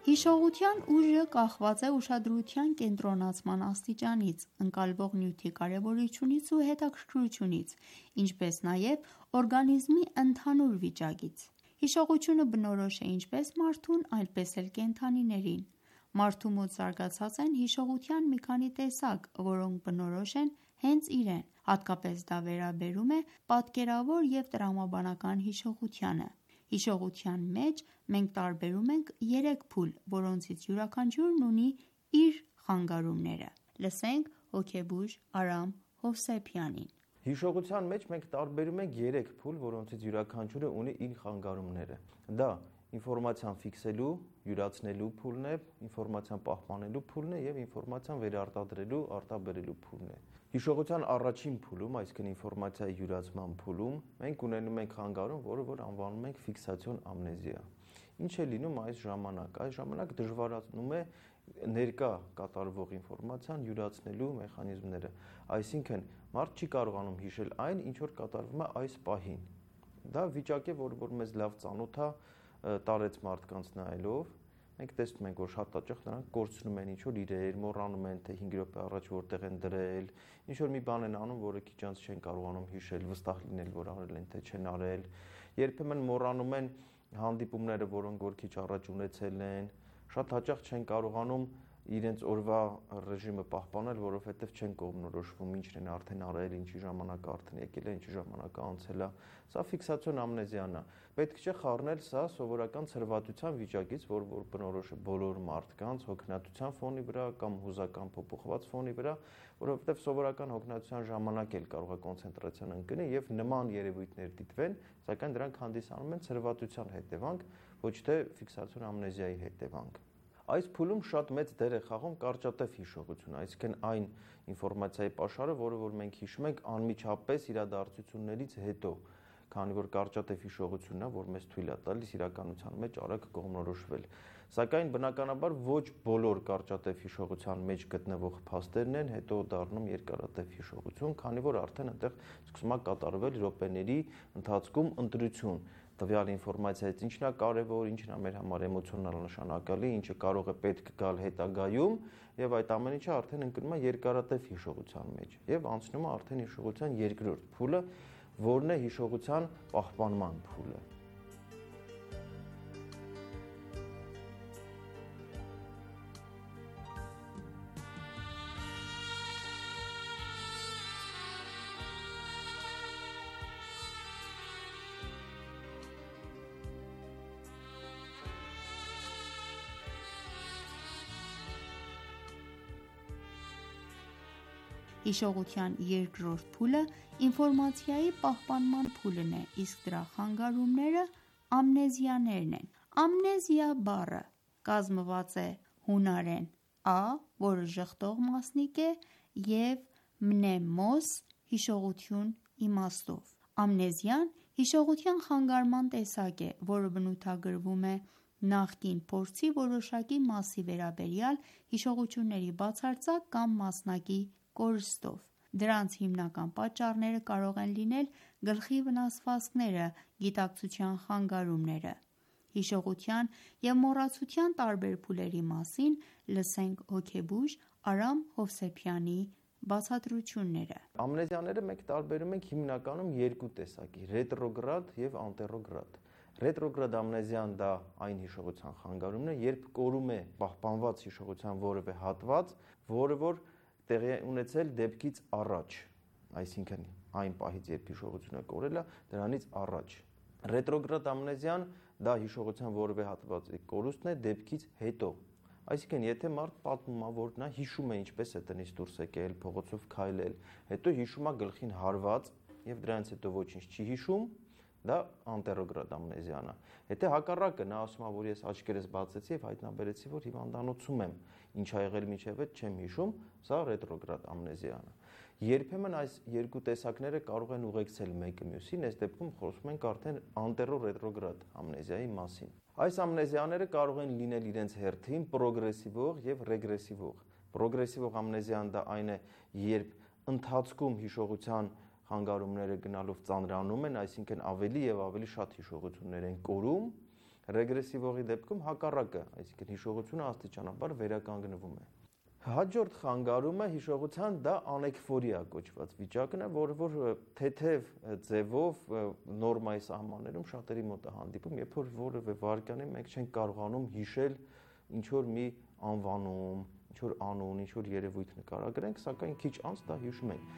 Հիշողության ուժը կախված է ուշադրության կենտրոնացման աստիճանից, ընկալվող նյութի կարևորությունից ու հետաքրքրությունից, ինչպես նաև օրգանիզմի ընդհանուր վիճակից: Հիշողությունը բնորոշ է ինչպես մարդուն, այնպես էլ կենդանիներին: Մարդու մոտ զարգացած են հիշողության մի քանի տեսակ, որոնք բնորոշ են հենց իրեն: Հատկապես դա վերաբերում է պատկերավոր և տրամաբանական հիշողությանը: Հիշողության մեջ մենք տարբերում ենք 3 փուլ, որոնցից յուրաքանչյուրն ունի իր խանգարումները: Հոգեբույժ Արամ Հովսեփյանին: Հիշողության մեջ մենք տարբերում ենք 3 փուլ, որոնցից յուրաքանչյուրը ունի իր խանգարումները: Դա ինֆորմացիան ֆիքսելու, յուրացնելու փուլն է, ինֆորմացիան պահպանելու փուլն է և ինֆորմացիան վերարտադրելու, արտաբերելու փուլն է: Հիշողության առաջին փուլում, այսինքն ինֆորմացիայի յուրացման փուլում, մենք ունենում ենք խանգարում, որը անվանում ենք ֆիքսացիոն ամնեզիա: Ինչ է լինում այս ժամանակ: Այս ժամանակ դժվարանում է ներկա կատարվող ինֆորմացիան յուրացնելու մեխանիզմները: Այսինքն մարդ չի կարողանում հիշել այն, ինչ որ կատարվում է այս պահին: Դա վիճակ է, որը մեզ լավ ծանոթ է տարեց մարդկանց նայելով: Մենք տեսնում ենք, որ շատ հաճախ նրանք կորցնում են ինչ-որ իրեր, մոռանում են, թե 5 րոպե առաջ որտեղ են դրել, ինչ-որ մի բան են անում, որը քիչ անց չեն կարողանում հիշել, վստահ լինել, որ արել են, թե չեն արել: Երբեմն մոռանում են հանդիպումները, որոնք որ քիչ առաջ ունեցել են: Շատ հաճախ չեն կարողանում իրենց օրվա ռեժիմը պահպանել, որովհետև չեն կողմնորոշվում ինչն են արդեն արել, ինչի ժամանակը արդեն եկել է, ինչի ժամանակը անցել է: Սա ֆիքսացիոն ամնեզիան է: Պետք չէ խառնել սա սովորական ցրվածության վիճակից, որ բնորոշ է բոլոր մարդկանց, հոգնածության ֆոնի վրա կամ հուզական փոփոխված ֆոնի վրա, որովհետև սովորական հոգնածության ժամանակ էլ կարող է կոնցենտրացիան ընկնել և նման երևույթներ դիտվեն, սակայն դրանք հանդիսանում են ցրվածության հետևանք, ոչ թե ֆիքսացիոն ամնեզիայի հետևանք: Այս փուլում շատ մեծ դեր է խաղում կարճատև հիշողությունը, այսինքն այն ինֆորմացիայի պաշարը, որը մենք հիշում ենք անմիջապես իրադարձություններից հետո, քանի որ կարճատև հիշողությունն է, որ մեզ թույլ է տալիս իրականության մեջ արագ կողմնորոշվել: Սակայն բնականաբար ոչ բոլոր կարճատև հիշողության մեջ գտնվող փաստերն են հետո դառնում երկարատև հիշողություն, քանի որ արդեն այնտեղ սկսում է կատարվել րոպեների ընթացքում ընտրություն, տվյալ ինֆորմացիայից ինչն է կարևոր, ինչն է մեր համար էմոցիոնալ նշանակալի, ինչը կարող է պետք գալ հետագայում և այդ ամեն ինչը արդեն ընկնում է երկարատև հիշողության մեջ և անցնում է արդեն հիշողության երկրորդ փուլը, որն է հիշողության պահպանման փուլը: Հիշողության երկրորդ փուլը ինֆորմացիայի պահպանման փուլն է, իսկ դրա խանգարումները ամնեզիաներն են: Ամնեզիա բառը կազմված է հունարեն «ա», որը ժխտող մասնիկ է և «մնեմոս» հիշողություն իմաստով: Ամնեզիան հիշողության խանգարման տեսակ է, որը բնութագրվում է նախկին փորձի որոշակի մասի վերաբերյալ հիշողությունների բացարձակ կամ մասնակի կորստով: Դրանց հիմնական պատճառները կարող են լինել գլխի վնասվածքները, գիտակցության խանգարումները: Հիշողության և մոռացության տարբեր փուլերի մասին լսենք հոգեբույժ Արամ Հովսեփյանի բացատրությունները: Ամնեզիաները մենք տարբերում ենք հիմնականում երկու տեսակի՝ ռետրոգրադ և անտերոգրադ: Ռետրոգրադ ամնեզիան դա այն հիշողության խանգարումն է, երբ կորում է պահպանված հիշողության որևէ հատված, որը որ տեղի է ունեցել դեպքից առաջ, այսինքն այն պահից, երբ հիշողությունը կորել է, դրանից առաջ: Ռետրոգրադ ամնեզիան դա հիշողության որևէ հատվածի կորուստն է դեպքից հետո: Այսինքն եթե մարդ պատմում է, որ նա հիշում է ինչպես է տնից դուրս եկել, փողոցով քայլել, հետո հիշում է գլխին հարված և դրանից հետո ոչինչ չի հիշում, դա անտերոգրադ ամնեզիան է: Եթե հակառակը, նա ասում է, որ ես աչքերս բացեցի և հայտնաբերեցի, որ հիվանդանոցում եմ, ինչ ա եղել մինչև այդ չեմ հիշում, սա ռետրոգրադ ամնեզիան է: Երբեմն այս երկու տեսակները կարող են ուղեկցել մեկը մյուսին, այս դեպքում խոսում ենք արդեն անտերո-ռետրոգրադ ամնեզիայի մասին: Այս ամնեզիաները կարող են լինել իրենց հերթին պրոգրեսիվող և ռեգրեսիվող: Պրոգրեսիվող ամնեզիան դա այն է, երբ ընթացքում հիշողության խանգարումները գնալով ծանրանում են, այսինքն ավելի և ավելի շատ հիշողություններ են կորում, Ռեգրեսիվողի դեպքում հակառակը, այսինքն հիշողությունը աստիճանաբար վերականգնվում է։ Հաջորդ խանգարումը հիշողության դա անեկֆորիա կոչված վիճակն է, որը թեթև ձևով նորմայի սահմաններում շատերի մոտ է հանդիպում, երբ որ որևէ վայրկյանի մենք չենք կարողանում հիշել ինչ որ մի անվանում, ինչ որ անուն, ինչ որ երևույթ նկարագրենք, սակայն քիչ անց դա հիշում ենք։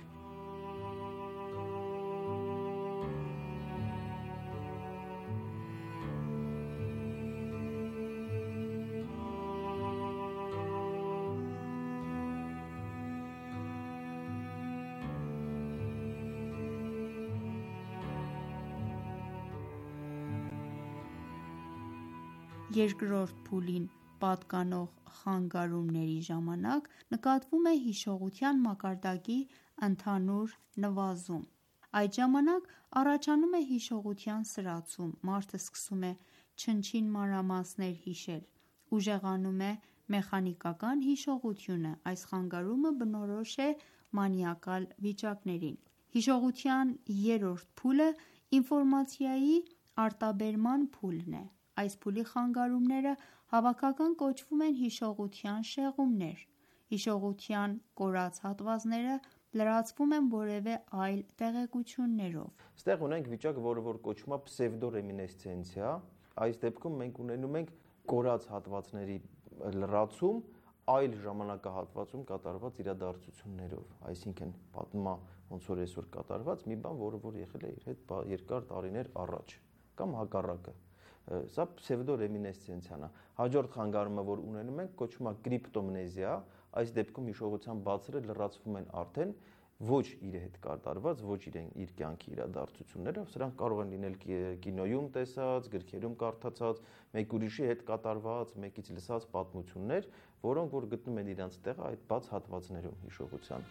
Երկրորդ փուլին պատկանող խանգարումների ժամանակ նկատվում է հիշողության մակարդակի ընդհանուր նվազում։ Այդ ժամանակ առաջանում է հիշողության սրացում, մարդը սկսում է չնչին մանրամասներ հիշել, ուժեղանում է մեխանիկական հիշողությունը, այս խանգարումը բնորոշ է մանիակալ վիճակներին։ Հիշողության երրորդ փուլը ինֆորմացիայի արտաբերման փուլն է։ Այս փուլի խանգարումները հավաքական կոչվում են հիշողության շեղումներ։ Հիշողության կորած հատվածները լրացվում են որևէ այլ տեղեկություններով։ Ստեղ ունենք վիճակ, որը կոչվում է պսևդոռեմինեսցենցիա։ Այս դեպքում մենք ունենում ենք կորած հատվածների լրացում այլ ժամանակահատվածում կատարված իրադարձություններով, այսինքն պատմա ոնց որ այսօր կատարված մի բան, որը եղել է իր հետ երկար տարիներ առաջ, կամ հակառակը։ Սա պսևդոռեմինեսցենցիան է։ Հաջորդ խանգարումը, որ ունենում ենք, կոչվում է կրիպտոմնեզիա։ Այս դեպքում հիշողության բացերը լրացվում են արդեն ոչ իր հետ կատարված, ոչ իր կյանքի իրադարձությունները, սրանք կարող են լինել կինոյում տեսած, գրքերում կարդացած, մեկ ուրիշի հետ կատարված, մեկից լսած պատմություններ, որոնք որ գտնում են իրենց տեղը այդ բաց հատվածներում հիշողության։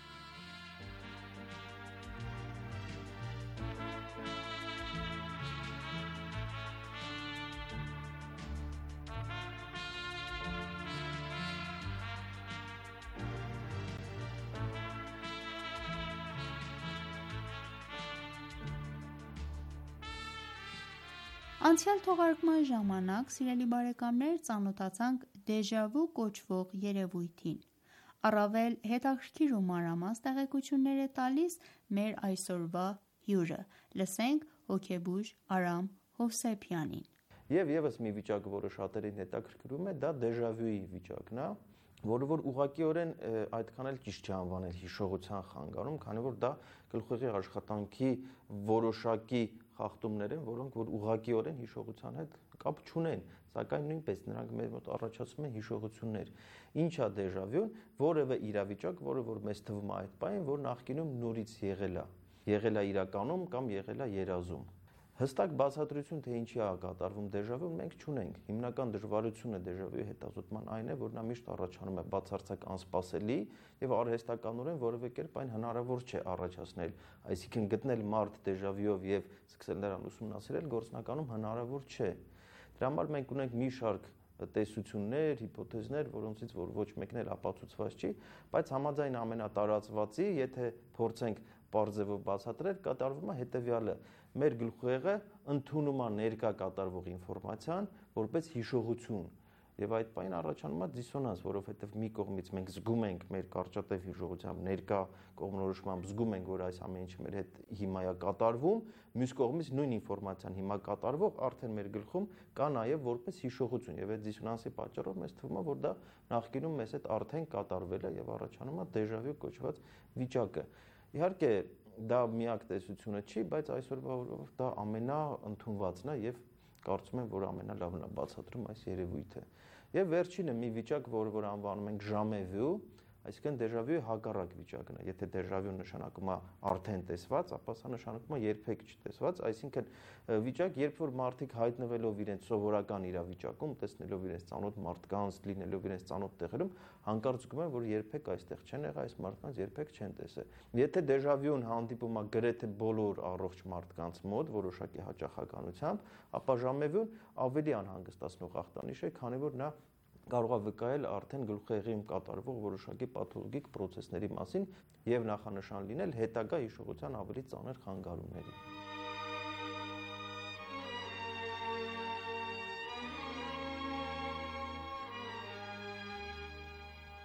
Անցյալ թողարկման ժամանակ, սիրելի բարեկամներ, ծանոթացանք դեժավու կոչվող երևույթին։ Առավել հետաքրքիր ու մանրամասն տեղեկություններ է տալիս մեր այսօրվա հյուրը։ Լսենք հոգեբույժ Արամ Հովսեփյանին։ Եվ եւս մի վիճակ, որը շատերին հետաքրքրում է, դա դեժավյուի վիճակն է, որը որ ուղղակիորեն այդքան էլ ճիշտ չի անվանել հիշողության խանգարում, քանի որ դա գլխուղի աշխատանքի որոշակի խախտումներ են, որոնք որ ուղղակիորեն հիշողության հետ կապ չունեն, սակայն նույնպես նրանք մեր մոտ առաջացնում են հիշողություններ։ Ինչ է դեժավյուն, որևէ իրավիճակ, որը որ մեզ թվում է այդ բանին, որ նախկինում նորից եղել է իրականում կամ եղել է երազում։ Հստակ բացատրություն, թե ինչի է կատարվում դեժավյուն, մենք չունենք։ Հիմնական դժվարությունը դեժավյուի հետազոտման այն է, որ նա միշտ առաջանում է բացարձակ անսպասելի եւ արհեստականորեն որևէ կերպ այն հնարավոր չէ առաջացնել, այսինքն գտնել մարդ դեժավյուով եւ սկսել նրան ուսումնասիրել գործնականում հնարավոր չէ։ Դրա համար մենք ունենք մի շարք տեսություններ, հիպոթեզներ, որոնցից որ ոչ մեկն էլ ապացուցված չի, բայց համաձայն ամենատարածվածի, եթե փորձենք պարզեւով բացատրել, կատարվում է հետեւյալը. մեր գլխուեղը ընդունում է ներկա կատարվող ինֆորմացիան որպես հիշողություն, եւ այդ բանին առաջանում է դիսոնանս, որովհետեւ մի կողմից մենք զգում ենք մեր կարճատև հիշողությամբ ներկա կողմնորոշմամբ զգում ենք, որ այս ամեն ինչը մեր հետ հիմա է կատարվում, մյուս կողմից նույն ինֆորմացիան հիմա կատարվող արդեն մեր գլխում կա նաեւ որպես հիշողություն, եւ այդ դիսոնանսի պատճառով մեզ թվում է, որ դա նախկինում մեզ հետ արդեն կատարվել է եւ առաջանում է դեժավյու կոչված վիճակը։ Իհարկե դա միակ տեսությունը չի, բայց այսօրվա օրով դա ամենաընդունվածն է եւ կարծում եմ, որ ամենալավն է բացատրում այս երևույթը։ Եվ վերջինը մի վիճակ, որ անվանում ենք ժամեվյու, այսինքն դեժավյուի հակառակ վիճակն է։ Եթե դեժավյու նշանակում է արդեն տեսված, ապա սա նշանակում է երբեք չտեսված, այսինքն վիճակ, երբ որ մարդիկ հայտնվելով իրենց սովորական իրավիճակում, տեսնելով իրենց ծանոթ մարդկանց, լինելով իրենց ծանոթ տեղերում, հանկարծ զգում են, որ երբեք այստեղ չեն եղել, այս մարդկանց երբեք չեն տեսել։ Եթե դեժավյուն հանդիպում է գրեթե բոլոր առողջ մարդկանց մոտ որոշակի հաճախականությամբ, ապա ժամեվյուն ավելի անհանգստացնող ախտանիշ է, քանի որ նա կարող է վկայել արդեն գլխուեղիում կատարվող որոշակի պաթոլոգիկ պրոցեսների մասին եւ նախանշան լինել հետագա հիշողության ավելի ծանր խանգարումների։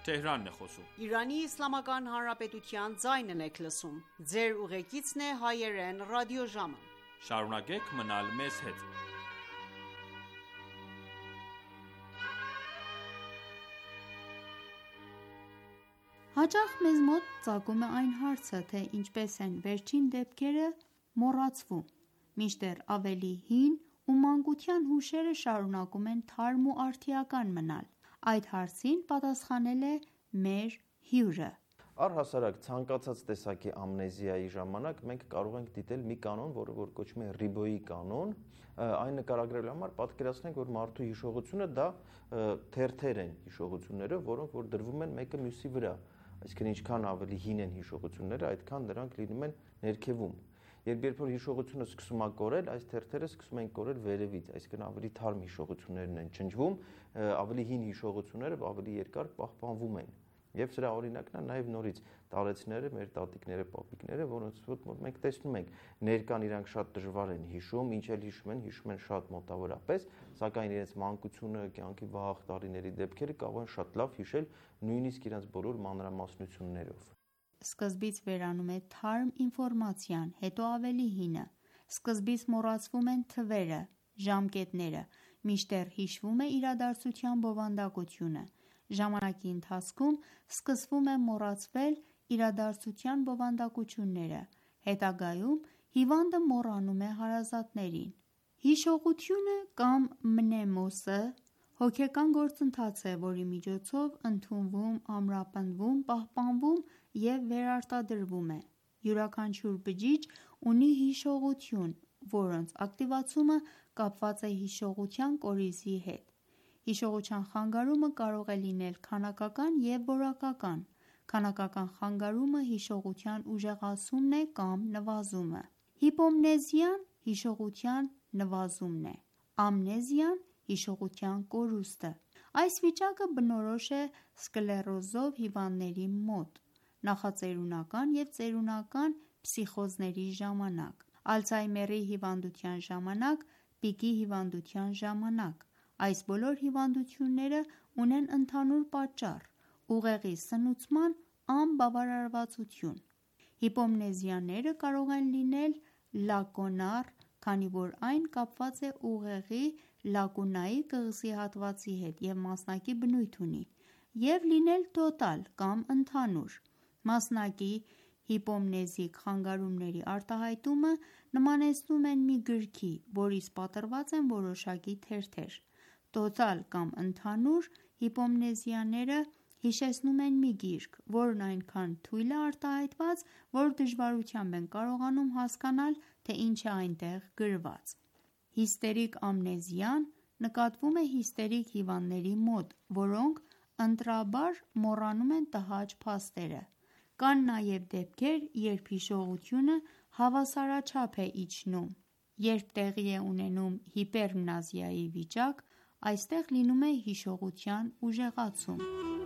Թեհրանն է խոսում։ Իրանի Իսլամական Հանրապետության ձայնն եք լսում։ Ձեր ուղեկիցն է հայերեն ռադիոժամը։ Շարունակեք մնալ մեզ հետ։ Հաճախ մեզ մոտ ծագում է այն հարցը, թե ինչպես են վերջին դեպքերը մոռացվում, մինչդեռ ավելի հին ու մանկության հուշերը շարունակում են թարմ ու արդիական մնալ։ Այդ հարցին պատասխանել է մեր հյուրը։ Առհասարակ ցանկացած տեսակի ամնեզիայի ժամանակ մենք կարող ենք դիտել մի կանոն, որը որ կոչվում է Ռիբոյի կանոն։ Այն նկարագրելու համար պատկերացնենք, որ մարդու հիշողությունը դա թերթեր են հիշողությունները, որոնք որ դրվում են մեկը մյուսի վրա։ Այսինքն ինչքան ավելի հին են հիշողությունները, այդքան դրանք լինում են ներքևում։ Երբ որ հիշողությունը սկսում է կորել, այս թերթերը սկսում են կորել վերևից, այսինքն ավելի թարմ հիշողություններն են չնջվում, ավելի հին հիշողությունները ավելի երկար պահպանվում են։ Եվ սրա օրինակն է նաև նորից տարեցիները, մեր տատիկները, պապիկները, որոնց որ մենք տեսնում ենք, ներկան իրանք շատ դժվար են հիշում, ինչ էլ հիշում են շատ մոտավորապես, սակայն իրենց մանկությունը, կյանքի վաղ տարիների դեպքերը կարող են շատ լավ հիշել, նույնիսկ իրենց բոլոր մանրամասնություններով։ Սկզբից վերանում է թարմ ինֆորմացիան, հետո ավելի հինը։ Սկզբից մոռացվում են թվերը, ժամկետները, մինչդեռ հիշվում է իրադարձության բովանդակությունը։ Ժամանակի ընթացքում սկսվում է մոռացվել իրադարձության բովանդակությունները, հետագայում հիվանդը մոռանում է հարազատներին։ Հիշողությունը կամ մնեմոսը հոգեկան գործընթաց է, որի միջոցով ընդունվում, ամրապնդվում, պահպանվում և վերարտադրվում է։ Յուրաքանչյուր բջիջ ունի հիշողություն, որոնց ակտիվացումը կապված է հիշողության կորիզի հետ։ Հիշողության խանգարումը կարող է լինել քանակական և որակական։ Քանակական խանգարումը հիշողության ուժեղացումն է կամ նվազումը։ Հիպոմնեզիան հիշողության նվազումն է, ամնեզիան հիշողության կորուստը։ Այս վիճակը բնորոշ է սկլերոզով հիվանդների մոտ նախածերունական և ծերունական փսիխոզների ժամանակ, Ալցհեյմերի հիվանդության ժամանակ, պիկի հիվանդության ժամանակ։ Այս բոլոր հիվանդությունները ունեն ընդհանուր պատճառ՝ ուղեղի սնուցման անբավարարվածություն։ Հիպոմնեզիաները կարող են լինել լակունար, քանի որ այն կապված է ուղեղի լակունայի կղզի հատվածի հետ և մասնակի բնույթ ունի, և լինել տոտալ կամ ընդհանուր։ Մասնակի հիպոմնեզիկ խանգարումների արտահայտումը նմանեցնում են մի գրքի, որից պատռված են որոշակի թերթեր։ Տոտալ կամ ընդհանուր հիպոմնեզիաները հիշեցնում են մի գիրք, որն այնքան թույլ է արտահայտված, որ դժվարությամբ են կարողանում հասկանալ, թե ինչ է այնտեղ գրված։ Հիստերիկ ամնեզիան նկատվում է հիստերիկ հիվանդների մոտ, որոնք ընտրաբար մոռանում են տհաճ փաստերը։ Կան նաև դեպքեր, երբ հիշողությունը հավասարաչափ է իջնում։ Երբ տեղի է ունենում հիպերմնազիայի վիճակ, այստեղ լինում է հիշողության ուժեղացում։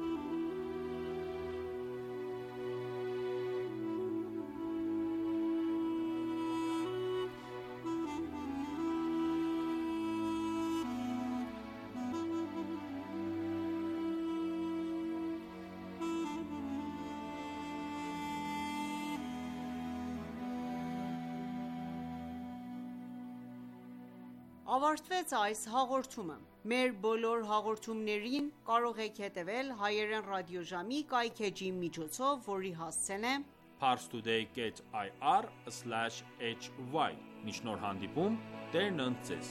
Ավարտվեց այս հաղորդումը։ Մեր բոլոր հաղորդումներին կարող եք հետևել հայերեն ռադիոժամի կայքէջի միջոցով, որի հասցեն է parstoday.ir/hy։ Մինչ նոր հանդիպում, Տերն ընդ ձեզ։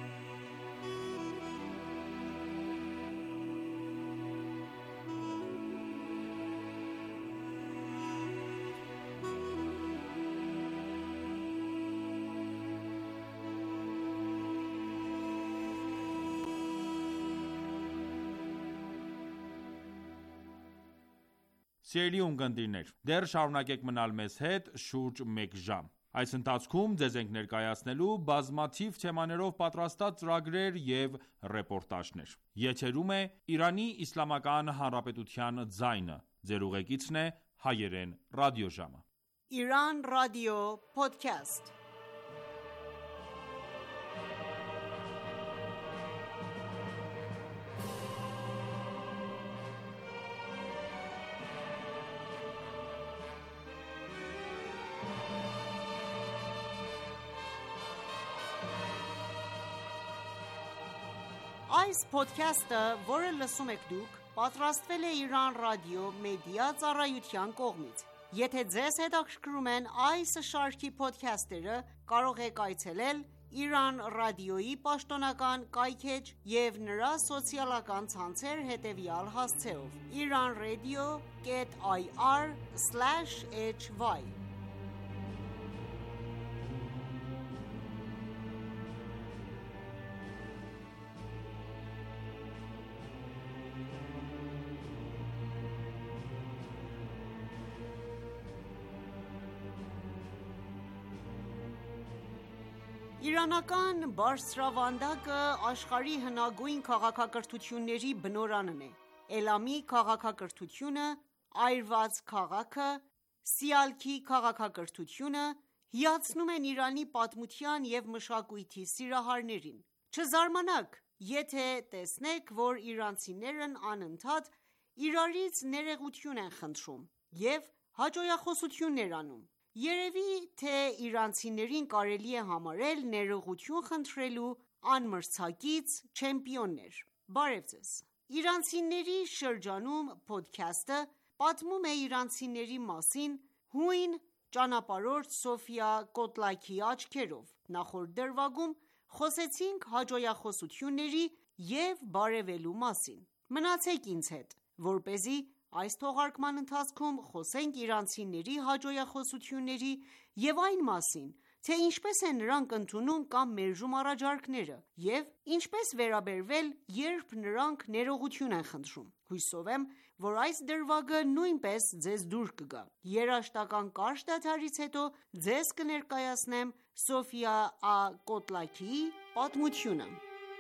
Սիրելի ունկնդիրներ, դեռ շարունակեք մնալ մեզ հետ շուրջ մեկ ժամ։ Այս ընթացքում ձեզ ենք ներկայացնելու բազմաթիվ թեմաներով պատրաստած ծրագրեր և ռեպորտաժներ։ Եթերում է Իրանի Իսլամական Հանրապետության ձայնը։ Ձեր ուղեկիցն է հայերեն ռադիոժամը։ Iran Radio Podcast Այս podcast-ը, որը լսում եք դուք, պատրաստվել է Iran Radio Media ծառայության կողմից։ Եթե ձեզ հետաքրքրում են այս շարքի podcast-երը, կարող եք այցելել Iran Radio-ի պաշտոնական կայքէջ և նրա սոցիալական ցանցեր հետևյալ հասցեով՝ iranradio.ir/hy Իրանական բարձրավանդակը աշխարհի հնագույն քաղաքակրթությունների բնօրանն է։ Էլամի քաղաքակրթությունը, այրված քաղաքը, Սիալքի քաղաքակրթությունը հիացնում են Իրանի պատմության և մշակույթի սիրահարներին։ Չզարմանաք, եթե տեսնեք, որ իրանցիներն անընդհատ իրարից ներողություն են խնդրում և հաճոյախոսություններ անում։ Երևի թե իրանցիներին կարելի է համարել ներողություն խնդրելու անմրցակից չեմպիոններ։ Բարև ձեզ։ Իրանցիների շրջանում փոդքասթը պատմում է իրանցիների մասին հույն ճանապարհորդ Սոֆիա Կոտլաքիի աչքերով։ Նախորդ դրվագում խոսեցինք հաճոյախոսությունների և բարևելու մասին։ Մնացեք ինձ հետ, որպեսզի այս թողարկման ընթացքում խոսենք իրանցիների հաճոյախոսությունների և այն մասին, թե ինչպես են նրանք ընդունում կամ մերժում առաջարկները և ինչպես վերաբերվել, երբ նրանք ներողություն են խնդրում։ Հուսով եմ, որ այս դրվագը նույնպես ձեզ դուր կգա։ Երաժշտական կարճ դադարից հետո ձեզ կներկայացնեմ Սոֆիա Կոտլաքիի պատմությունը։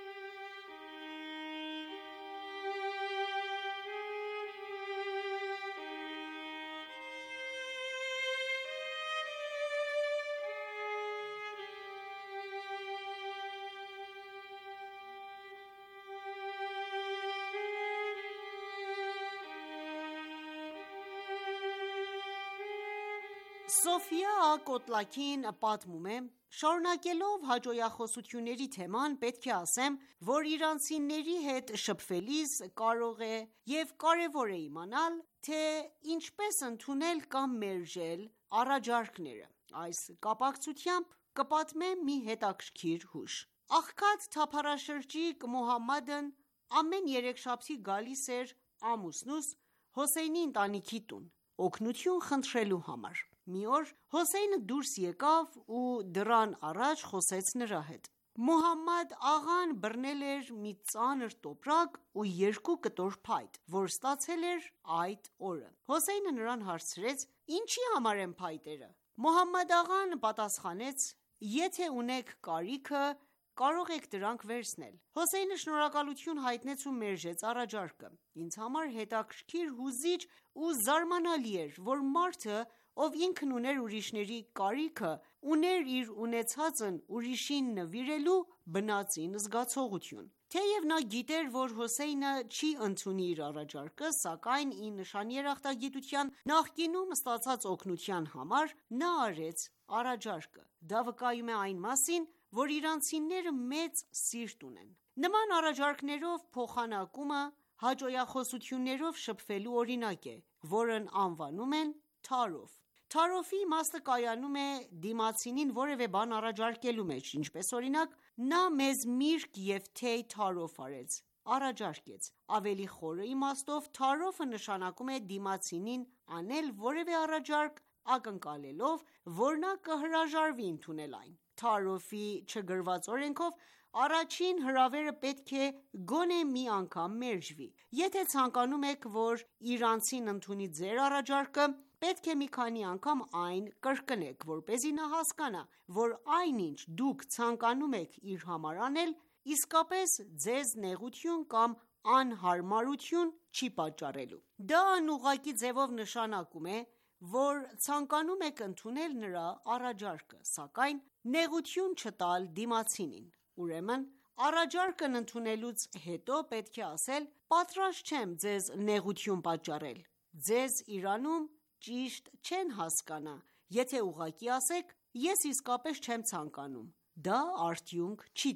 Սոֆիա Կոտլաքին պատմում է. Շարունակելով հաճոյախոսությունների թեման, պետք է ասեմ, որ իրանցիների հետ շփվելիս կարող է և կարևոր է իմանալ, թե ինչպես ընդունել կամ մերժել առաջարկները։ Այս կապակցությամբ կպատմեմ մի հետաքրքիր հուշ։ Աղքատ թափառաշրջիկ Մոհամմադն ամեն երեքշաբթի գալիս էր ամուսնուս Հոսեյնի ընտանիքի տուն, օգնություն խնդրելու համար։ Մի օր Հոսեյնը դուրս եկավ ու դռան առաջ խոսեց նրա հետ։ Մոհամմադ աղան բռնել էր մի ծանր տոպրակ ու 2 կտոր փայտ, որ ստացել էր այդ օրը։ Հոսեյնը նրան հարցրեց. Ինչի համար են փայտերը։ Մոհամմադ աղան պատասխանեց. Եթե ունեք կարիքը, կարող եք դրանք վերցնել։ Հոսեյնը շնորհակալություն հայտնեց ու մերժեց առաջարկը։ Ինձ համար հետաքրքիր, հուզիչ ու զարմանալի էր, որ մարդը, ով ինքն ուներ ուրիշների կարիքը, ուներ իր ունեցածն ուրիշին նվիրելու բնածին զգացողություն։ Թեև նա գիտեր, որ Հոսեյնը չի ընդունի իր առաջարկը, սակայն ի նշան երախտագիտության նախկինում ստացած օգնության համար նա արեց առաջարկը։ Դա վկայում է այն մասին, որ իրանցիները մեծ սիրտ ունեն։ Նման առաջարկներով փոխանակումը հաճոյախոսություններով շփվելու օրինակ է, որն անվանում են թարոֆ։ Թարոֆի իմաստը կայանում է դիմացինին որևէ բան առաջարկելու մեջ, ինչպես օրինակ, նա մեզ միրգ և թեյ թարոֆ արեց, առաջարկեց։ Ավելի խորը իմաստով թարոֆը նշանակում է դիմացինին անել որևէ առաջարկ, ակնկալելով, որ նա կհրաժարվի ընդունել այն։ Թարոֆի չգրված օրենքով առաջին հրավերը պետք է գոնե մի անգամ մերժվի։ Եթե ցանկանում եք, որ իրանցին ընդունի ձեր առաջարկը, պետք է մի քանի անգամ այն կրկնեք, որպեսզի նա հասկանա, որ այնինչ դուք ցանկանում եք իր համար անել, իսկապես ձեզ նեղություն կամ անհարմարություն չի պատճառելու։ Դա անուղղակի ձևով նշանակում է, որ ցանկանում եք ընդունել նրա առաջարկը, սակայն նեղություն չտալ դիմացինին։ Ուրեմն, առաջարկն ընդունելուց հետո պետք է ասել. պատրաստ չեմ ձեզ նեղություն պատճառել։ Ձեզ Իրանում ճիշտ չեն հասկանա, եթե ուղղակի ասեք. ես իսկապես չեմ ցանկանում, դա արդյունք չի տա։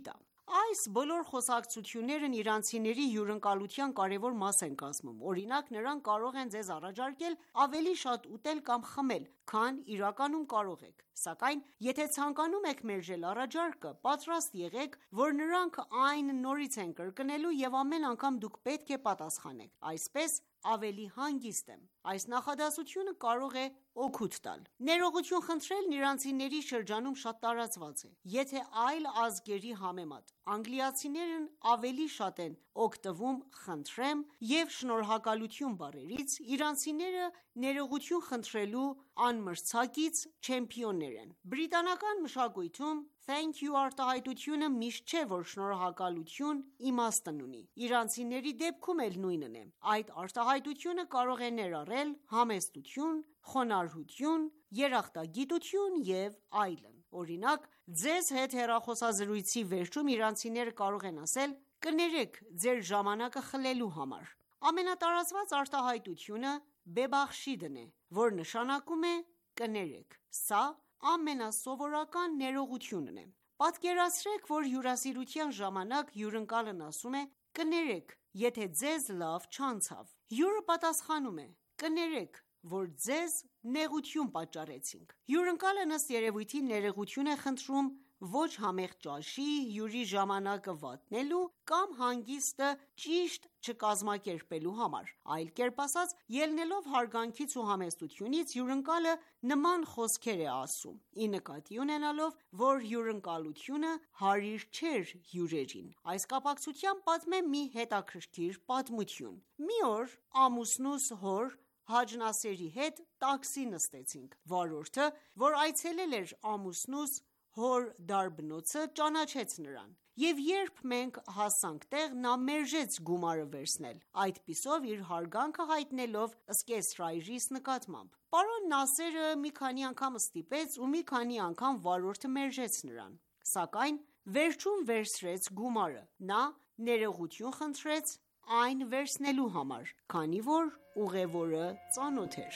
Այս բոլոր խոսակցություններն իրանցիների հյուրընկալության կարևոր մաս են կազմում: Օրինակ, նրանք կարող են ձեզ առաջարկել ավելի շատ ուտել կամ խմել, քան իրականում կարող եք: Սակայն եթե ցանկանում եք մերժել առաջարկը, պատրաստ եղեք, որ նրանք այն նորից են կրկնելու և ամեն անգամ դուք պետք է պատասխանեք: Այսպես ավելի հանգիստ եմ: Այս նախադասությունը կարող է օգուտ տալ: Ներողություն խնդրելն իրանցիների շրջանում շատ տարածված է: Եթե այլ ազգերի համեմատ անգլիացիներն ավելի շատ են օգտվում «խնդրեմ» և «շնորհակալություն» բառերից, իրանցիները ներողություն խնդրելու անմրցակից չեմպիոններ են: Բրիտանական մշակույթում «Thank you» արտահայտությունը միշտ չէ, որ շնորհակալություն իմաստն ունի: Իրանցիների դեպքում էլ նույնն է: Այդ արտահայտությունը կարող է ներառել համեստություն, խոնարհություն, երախտագիտություն և այլն: Օրինակ, ձեզ հետ հեռախոսազրույցի վերջում իրանցիները կարող են ասել. «Կներեք ձեր ժամանակը խլելու համար»: Ամենատարածված արտահայտությունը «Bebախշիդն» է, որ նշանակում է կներեք: Սա ամենասովորական ներողությունն է: Պատկերացրեք, որ հյուրասիրության ժամանակ հյուրընկալն ասում է. «Կներեք, եթե ձեզ լավ չանցավ»: Հյուրը պատասխանում է. «Կներեք, որ ձեզ նեղություն պատճառեցինք»: Հյուրընկալն ըստ երևույթին ներողություն է խնդրում ոչ համեղ ճաշի, հյուրի ժամանակը վատնելու կամ հանգիստը ճիշտ չկազմակերպելու համար: Այլ կերպ ասած, ելնելով հարգանքից ու համեստությունից, հյուրընկալը նման խոսքեր է ասում, ի նկատի ունենալով, որ հյուրընկալությունը հարիր չէր հյուրերին: Այս կապակցությամբ պատմեմ մի հետաքրքիր պատմություն: Մի օր ամուսնուս հոր Հաջ Նասերի հետ տաքսի նստեցինք: Վարորդը, որ այցելել էր ամուսնուս հոր դարբնոցը, ճանաչեց նրան և երբ մենք հասանք տեղ, նա մերժեց գումարը վերցնել, այդպիսով իր հարգանքը հայտնելով զկեսրայրիս նկատմամբ: Պարոն Նասերը մի քանի անգամ ստիպեց ու մի քանի անգամ վարորդը մերժեց նրան: Սակայն վերջում վերցրեց գումարը: Նա ներողություն խնդրեց այն վերցնելու համար, քանի որ ուղևորը ծանոթ էր: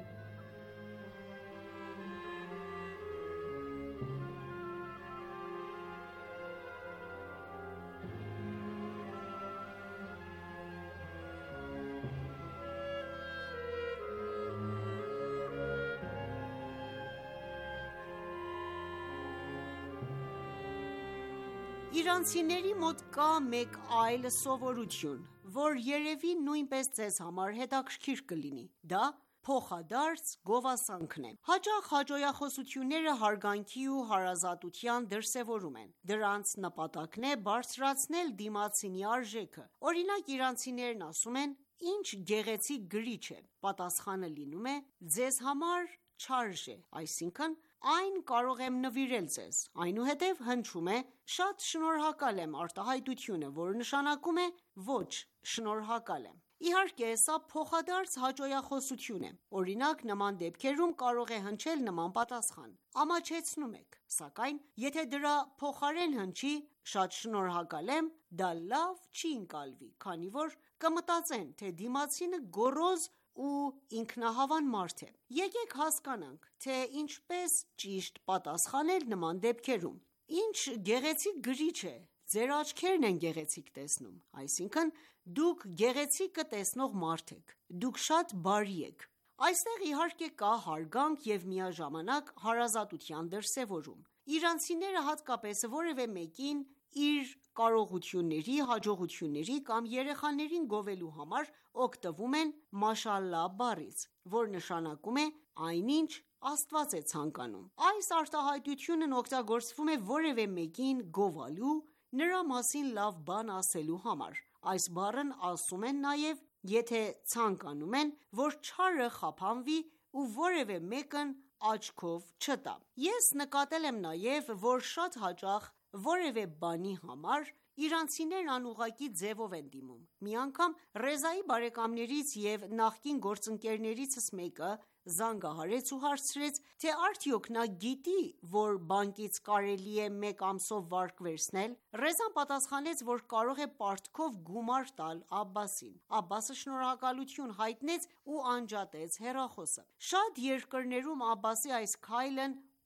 Իրանցիների մոտ կա մեկ այլ սովորություն, որ երևի նույնպես ձեզ համար հետաքրքիր կլինի: Դա փոխադարձ գովասանքն է: Հաճախ հաճոյախոսությունները հարգանքի ու հարազատության դրսևորում են: Դրանց նպատակն է բարձրացնել դիմացինի արժեքը: Օրինակ, իրանցիներն ասում են. «Ինչ գեղեցիկ գրիչ է»: Պատասխանը լինում է. «Ձեզ համար չարժե», այսինքն այն կարող եմ նվիրել ձեզ: Այնուհետև հնչում է «Շատ շնորհակալ եմ» արտահայտությունը, որը նշանակում է ոչ շնորհակալ եմ: Իհարկե, սա փոխադարձ հաճոյախոսություն է: Օրինակ, նման դեպքերում կարող է հնչել նման պատասխան. «Ամաչեցնում եք»: Սակայն եթե դրա փոխարեն հնչի «Շատ շնորհակալ եմ», դա լավ չի ընկալվի, քանի որ կմտածեն, թե դիմացինը գոռոզ ու ինքնահավան մարդ է: Եկեք հասկանանք, թե ինչպես ճիշտ պատասխանել նման դեպքերում: «Ինչ գեղեցիկ գրիչ է, ձեր աչքերն են գեղեցիկ տեսնում», այսինքն դուք գեղեցիկը տեսնող մարդ եք: Դուք շատ բարի եք: Այստեղ իհարկե կա հարգանք և միաժամանակ հարազատության դրսևորում: Իրանցիները հատկապես որևէ մեկին իր կարողությունների, հաջողությունների կամ երեխաներին գովելու համար օգտվում են «Մաշալլահ» բառից, որ նշանակում է այնինչ Աստված է ցանկանում: Այս արտահայտությունն օգտագործվում է որևէ մեկին գովալու, նրա մասին լավ բան ասելու համար: Այս բառն ասում են նաև, եթե ցանկանում են, որ չարը խափանվի ու որևէ մեկն աչքով չտա: Ես նկատել եմ նաև, որ շատ հաճախ որևէ բանի համար իրանցիներն անուղղակի ձևով են դիմում: Մի անգամ Ռեզայի բարեկամներից և նախկին գործընկերներիցս մեկը զանգահարեց ու հարցրեց, թե արդյոք նա գիտի, որ բանկից կարելի է մեկ ամսով վարկ վերցնել: Ռեզան պատասխանեց, որ կարող է պարտքով գումար տալ Աբբասին: Աբբասը շնորհակալություն հայտնեց ու անջատեց հեռախոսը: Շատ երկրներում Աբբասի այս քայլն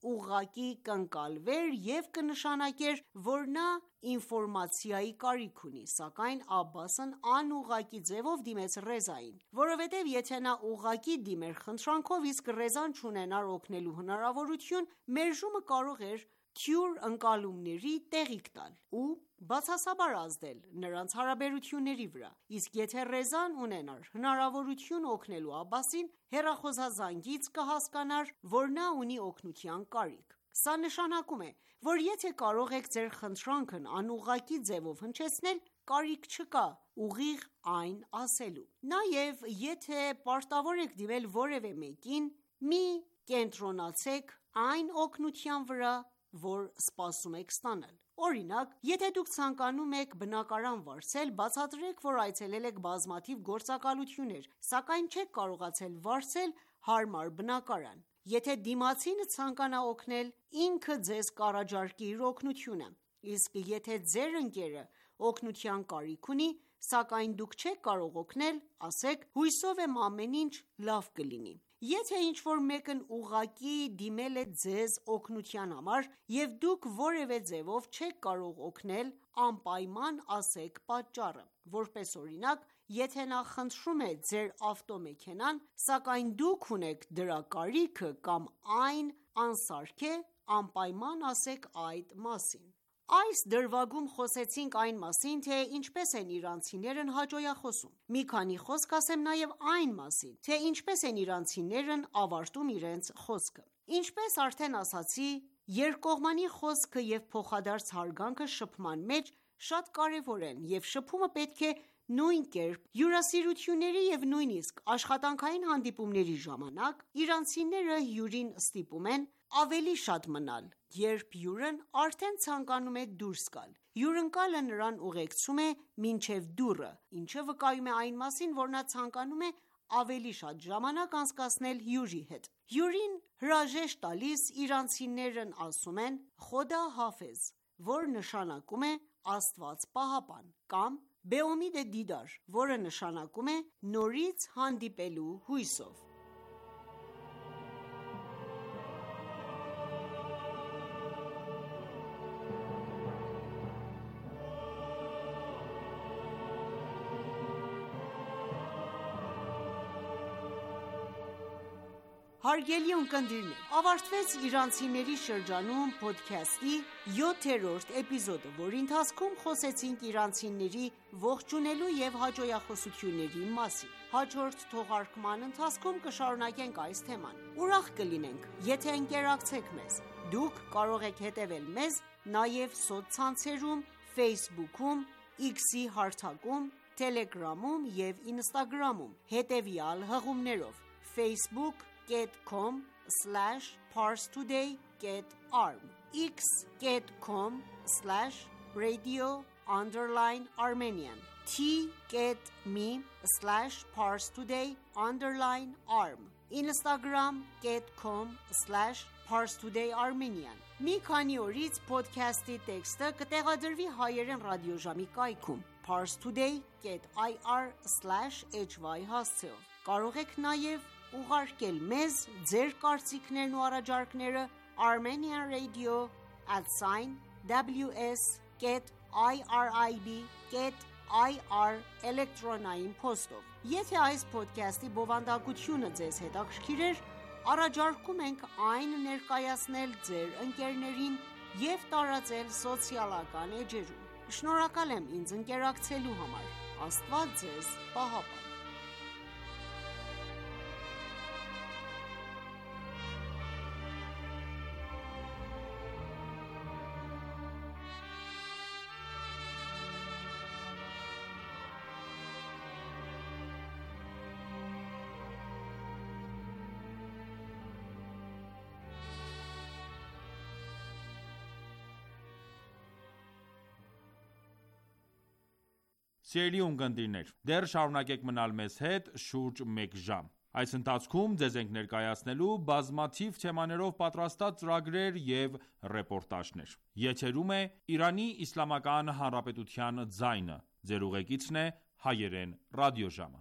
ուղղակի կընկալվեր և կնշանակեր, որ նա ինֆորմացիայի կարիք ունի, սակայն Աբբասն անուղղակի ձևով դիմեց Ռեզային, որովհետև եթե նա ուղղակի դիմեր խնդրանքով, իսկ Ռեզան չունենար օգնելու հնարավորություն, մերժումը կարող էր թյուր ընկալումների տեղիք տալ ու բացասաբար ազդել նրանց հարաբերությունների վրա, իսկ եթե Ռեզան ունենար հնարավորություն օգնելու Աբբասին, հեռախոսազանգից կհասկանար, որ նա ունի օգնության կարիք։ Սա նշանակում է, որ եթե կարող եք ձեր խնդրանքն անուղղակի ձևով հնչեցնել, կարիք չկա ուղիղ այն ասելու։ Նաև եթե պարտավոր եք դիմել որևէ մեկին, մի կենտրոնացեք այն օգնության վրա, որ սպասում եք ստանալ։ Օրինակ, եթե դուք ցանկանում եք բնակարան վարձել, բացատրեք, որ այցելել եք բազմաթիվ գործակալություններ, սակայն չեք կարողացել վարձել հարմար բնակարան։ Եթե դիմացինը ցանկանա օգնել, ինքը ձեզ կառաջարկի իր օգնությունը, իսկ եթե ձեր ընկերը օգնության կարիք ունի, սակայն դուք չեք կարող օգնել, ասեք, հույսով եմ ամեն ինչ լավ կլինի։ Եթե ինչ-որ մեկն ուղղակի դիմել է ձեզ օգնության համար և դուք որևէ ձևով չեք կարող օգնել, անպայման ասեք պատճառը։ Որպես օրինակ, եթե նա խնդրում է ձեր ավտոմեքենան, սակայն դուք ունեք դրա կարիքը կամ այն անսարք է, անպայման ասեք այդ մասին։ Այս դրվագում խոսեցինք այն մասին, թե ինչպես են իրանցիներն հաճոյախոսում։ Մի քանի խոսք ասեմ նաև այն մասին, թե ինչպես են իրանցիներն ավարտում իրենց խոսքը։ Ինչպես արդեն ասացի, երկկողմանի խոսքը և փոխադարձ հարգանքը շփման մեջ շատ կարևոր են, և շփումը պետք է նույն կերպ հյուրասիրությունների և նույնիսկ աշխատանքային հանդիպումների ժամանակ իրանցիները հյուրին ստիպում են ավելի շատ մնալ, երբ հյուրն արդեն ցանկանում է դուրս գալ։ Հյուրընկալը նրան ուղեկցում է մինչև դուռը, ինչը վկայում է այն մասին, որ նա ցանկանում է ավելի շատ ժամանակ անցկасնել հյուրի հետ։ Հյուրին հրաժեշտ տալիս իրանցիներն ասում են «Խոդա հաֆեզ», որ նշանակում է Աստված պահապան, կամ «Բեոմիդ դիդար», որը նշանակում է նորից հանդիպելու հույսով։ Հարգելի ունկնդիրներ, ավարտվեց իրանցիների շրջանում փոդքասթի 7-րդ էպիզոդը, որի ընթացքում խոսեցինք իրանցիների ողջունելու և հաճոյախոսությունների մասին։ Հաջորդ թողարկման ընթացքում կշարունակենք այս թեման։ Ուրախ կլինենք, եթե ընկերակցեք մեզ։ Դուք կարող եք հետևել մեզ նաև սոցցանցերում, Facebook-ում, X-ի հարթակում, Telegram-ում և Instagram-ում հետևյալ հղումներով՝ facebook.com/parstoday.arm x.com/radio_Armenian t.me/parstoday_arm instagram.com/parstodayarmenian Մի քանի օրից փոդքասթի տեքստը կտեղադրվի հայերեն ռադիոժամի կայքում parstoday.ir/hy հասցեով։ Կարող եք նաև ուղարկել մեզ ձեր կարծիքներն ու առաջարկները armenianradio@ws.irib.ir էլեկտրոնային փոստով։ Եթե այս փոդքասթի բովանդակությունը ձեզ հետաքրքիր էր, առաջարկում ենք այն ներկայացնել ձեր ընկերներին և տարածել սոցիալական էջերում։ Շնորհակալ եմ ինձ ընկերակցելու համար։ Աստված ձեզ պահապան։ Սիրելի ունկնդիրներ, դեռ շարունակեք մնալ մեզ հետ շուրջ մեկ ժամ։ Այս ընթացքում ձեզ ենք ներկայացնելու բազմաթիվ թեմաներով պատրաստած ծրագրեր և ռեպորտաժներ։ Եթերում է Իրանի Իսլամական Հանրապետության ձայնը։ Ձեր ուղեկիցն է հայերեն ռադիոժամը։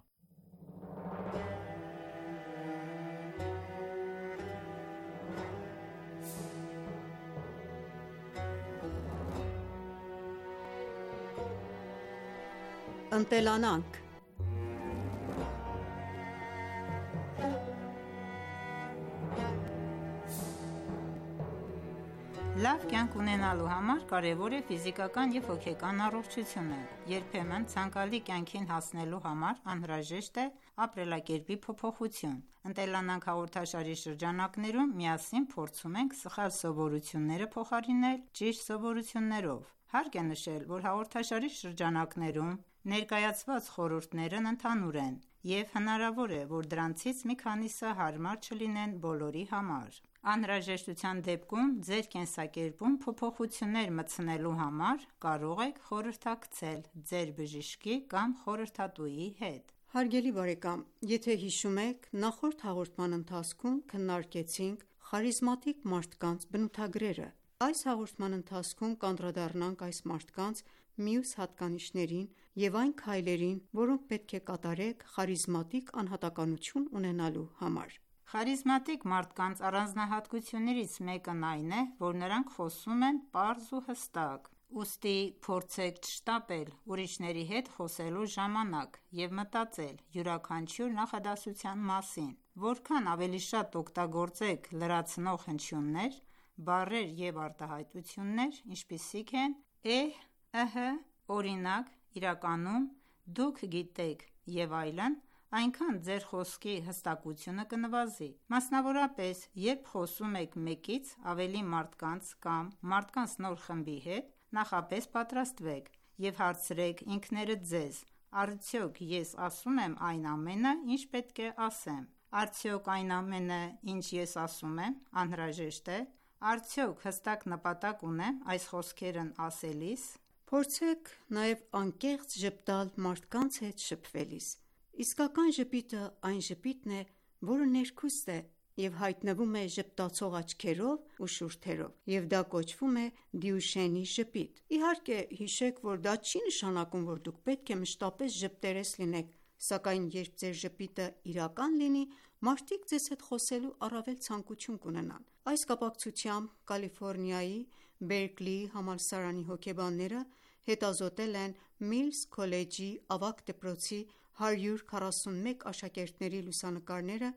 Ընտելանանք։ Լավ կյանք ունենալու համար կարևոր է ֆիզիկական և հոգեկան առողջությունը։ Երբեմն ցանկալի կյանքին հասնելու համար անհրաժեշտ է ապրելակերպի փոփոխություն։ «Ընտելանանք» հաղորդաշարի շրջանակներում միասին փորձում ենք սխալ սովորությունները փոխարինել ճիշտ սովորություններով։ Հարկ է նշել, որ հաղորդաշարի շրջանակներում ներկայացված խորհուրդներն ընդհանուր են, և հնարավոր է, որ դրանցից մի քանիսը հարմար չլինեն բոլորի համար։ Անհրաժեշտության դեպքում ձեր կենսակերպում փոփոխություններ մտցնելու համար կարող եք խորհրդակցել ձեր բժշկի կամ խորհրդատուի հետ։ Հարգելի բարեկամ, եթե հիշում եք, նախորդ հաղորդման ընթացքում քննարկեցինք խարիզմատիկ մարդկանց բնութագրերը։ Այս հաղորդման ընթացքում կանդրադառնանք այս մարդկանց մյուս հատկանիշներին և այն քայլերին, որոնք պետք է կատարեք խարիզմատիկ անհատականություն ունենալու համար։ Խարիզմատիկ մարդկանց առանձնահատկություններից մեկն այն է, որ նրանք խոսում են պարզ ու հստակ։ Ուստի փորձեք չշտապել ուրիշների հետ խոսելու ժամանակ և մտածել յուրաքանչյուր նախադասության մասին։ Որքան ավելի շատ օգտագործեք լրացնող հնչյուններ, բառեր և արտահայտություններ, ինչպիսիք են ըհը, օրինակ, իրականում, դուք գիտեք և այլն, այնքան ձեր խոսքի հստակությունը կնվազի։ Մասնավորապես, երբ խոսում եք մեկից ավելի մարդկանց կամ մարդկանց նոր խմբի հետ, նախապես պատրաստվեք և հարցրեք ինքներդ ձեզ. արդյոք ես ասում եմ այն ամենը, ինչ պետք է ասեմ։ Արդյոք այն ամենը, ինչ ես ասում եմ, անհրաժեշտ է։ Արդյոք հստակ նպատակ ունեմ այս խոսքերն ասելիս։ Փորձեք նաև անկեղծ ժպտալ մարդկանց հետ շփվելիս։ Իսկական ժպիտը այն ժպիտն է, որը ներքուստ է և հայտնվում է ժպտացող աչքերով ու շուրթերով, և դա կոչվում է Դյուշենի ժպիտ։ Իհարկե, հիշեք, որ դա չի նշանակում, որ դուք պետք է մշտապես ժպտերես լինեք, սակայն երբ ձեր ժպիտը իրական լինի, մարդիկ ձեզ հետ խոսելու առավել ցանկություն կունենան։ Այս կապակցությամբ Կալիֆոռնիայի Բերկլիի համալսարանի հոգեբանները հետազոտել են Միլս քոլեջի ավագ դպրոցի 141 աշակերտների լուսանկարները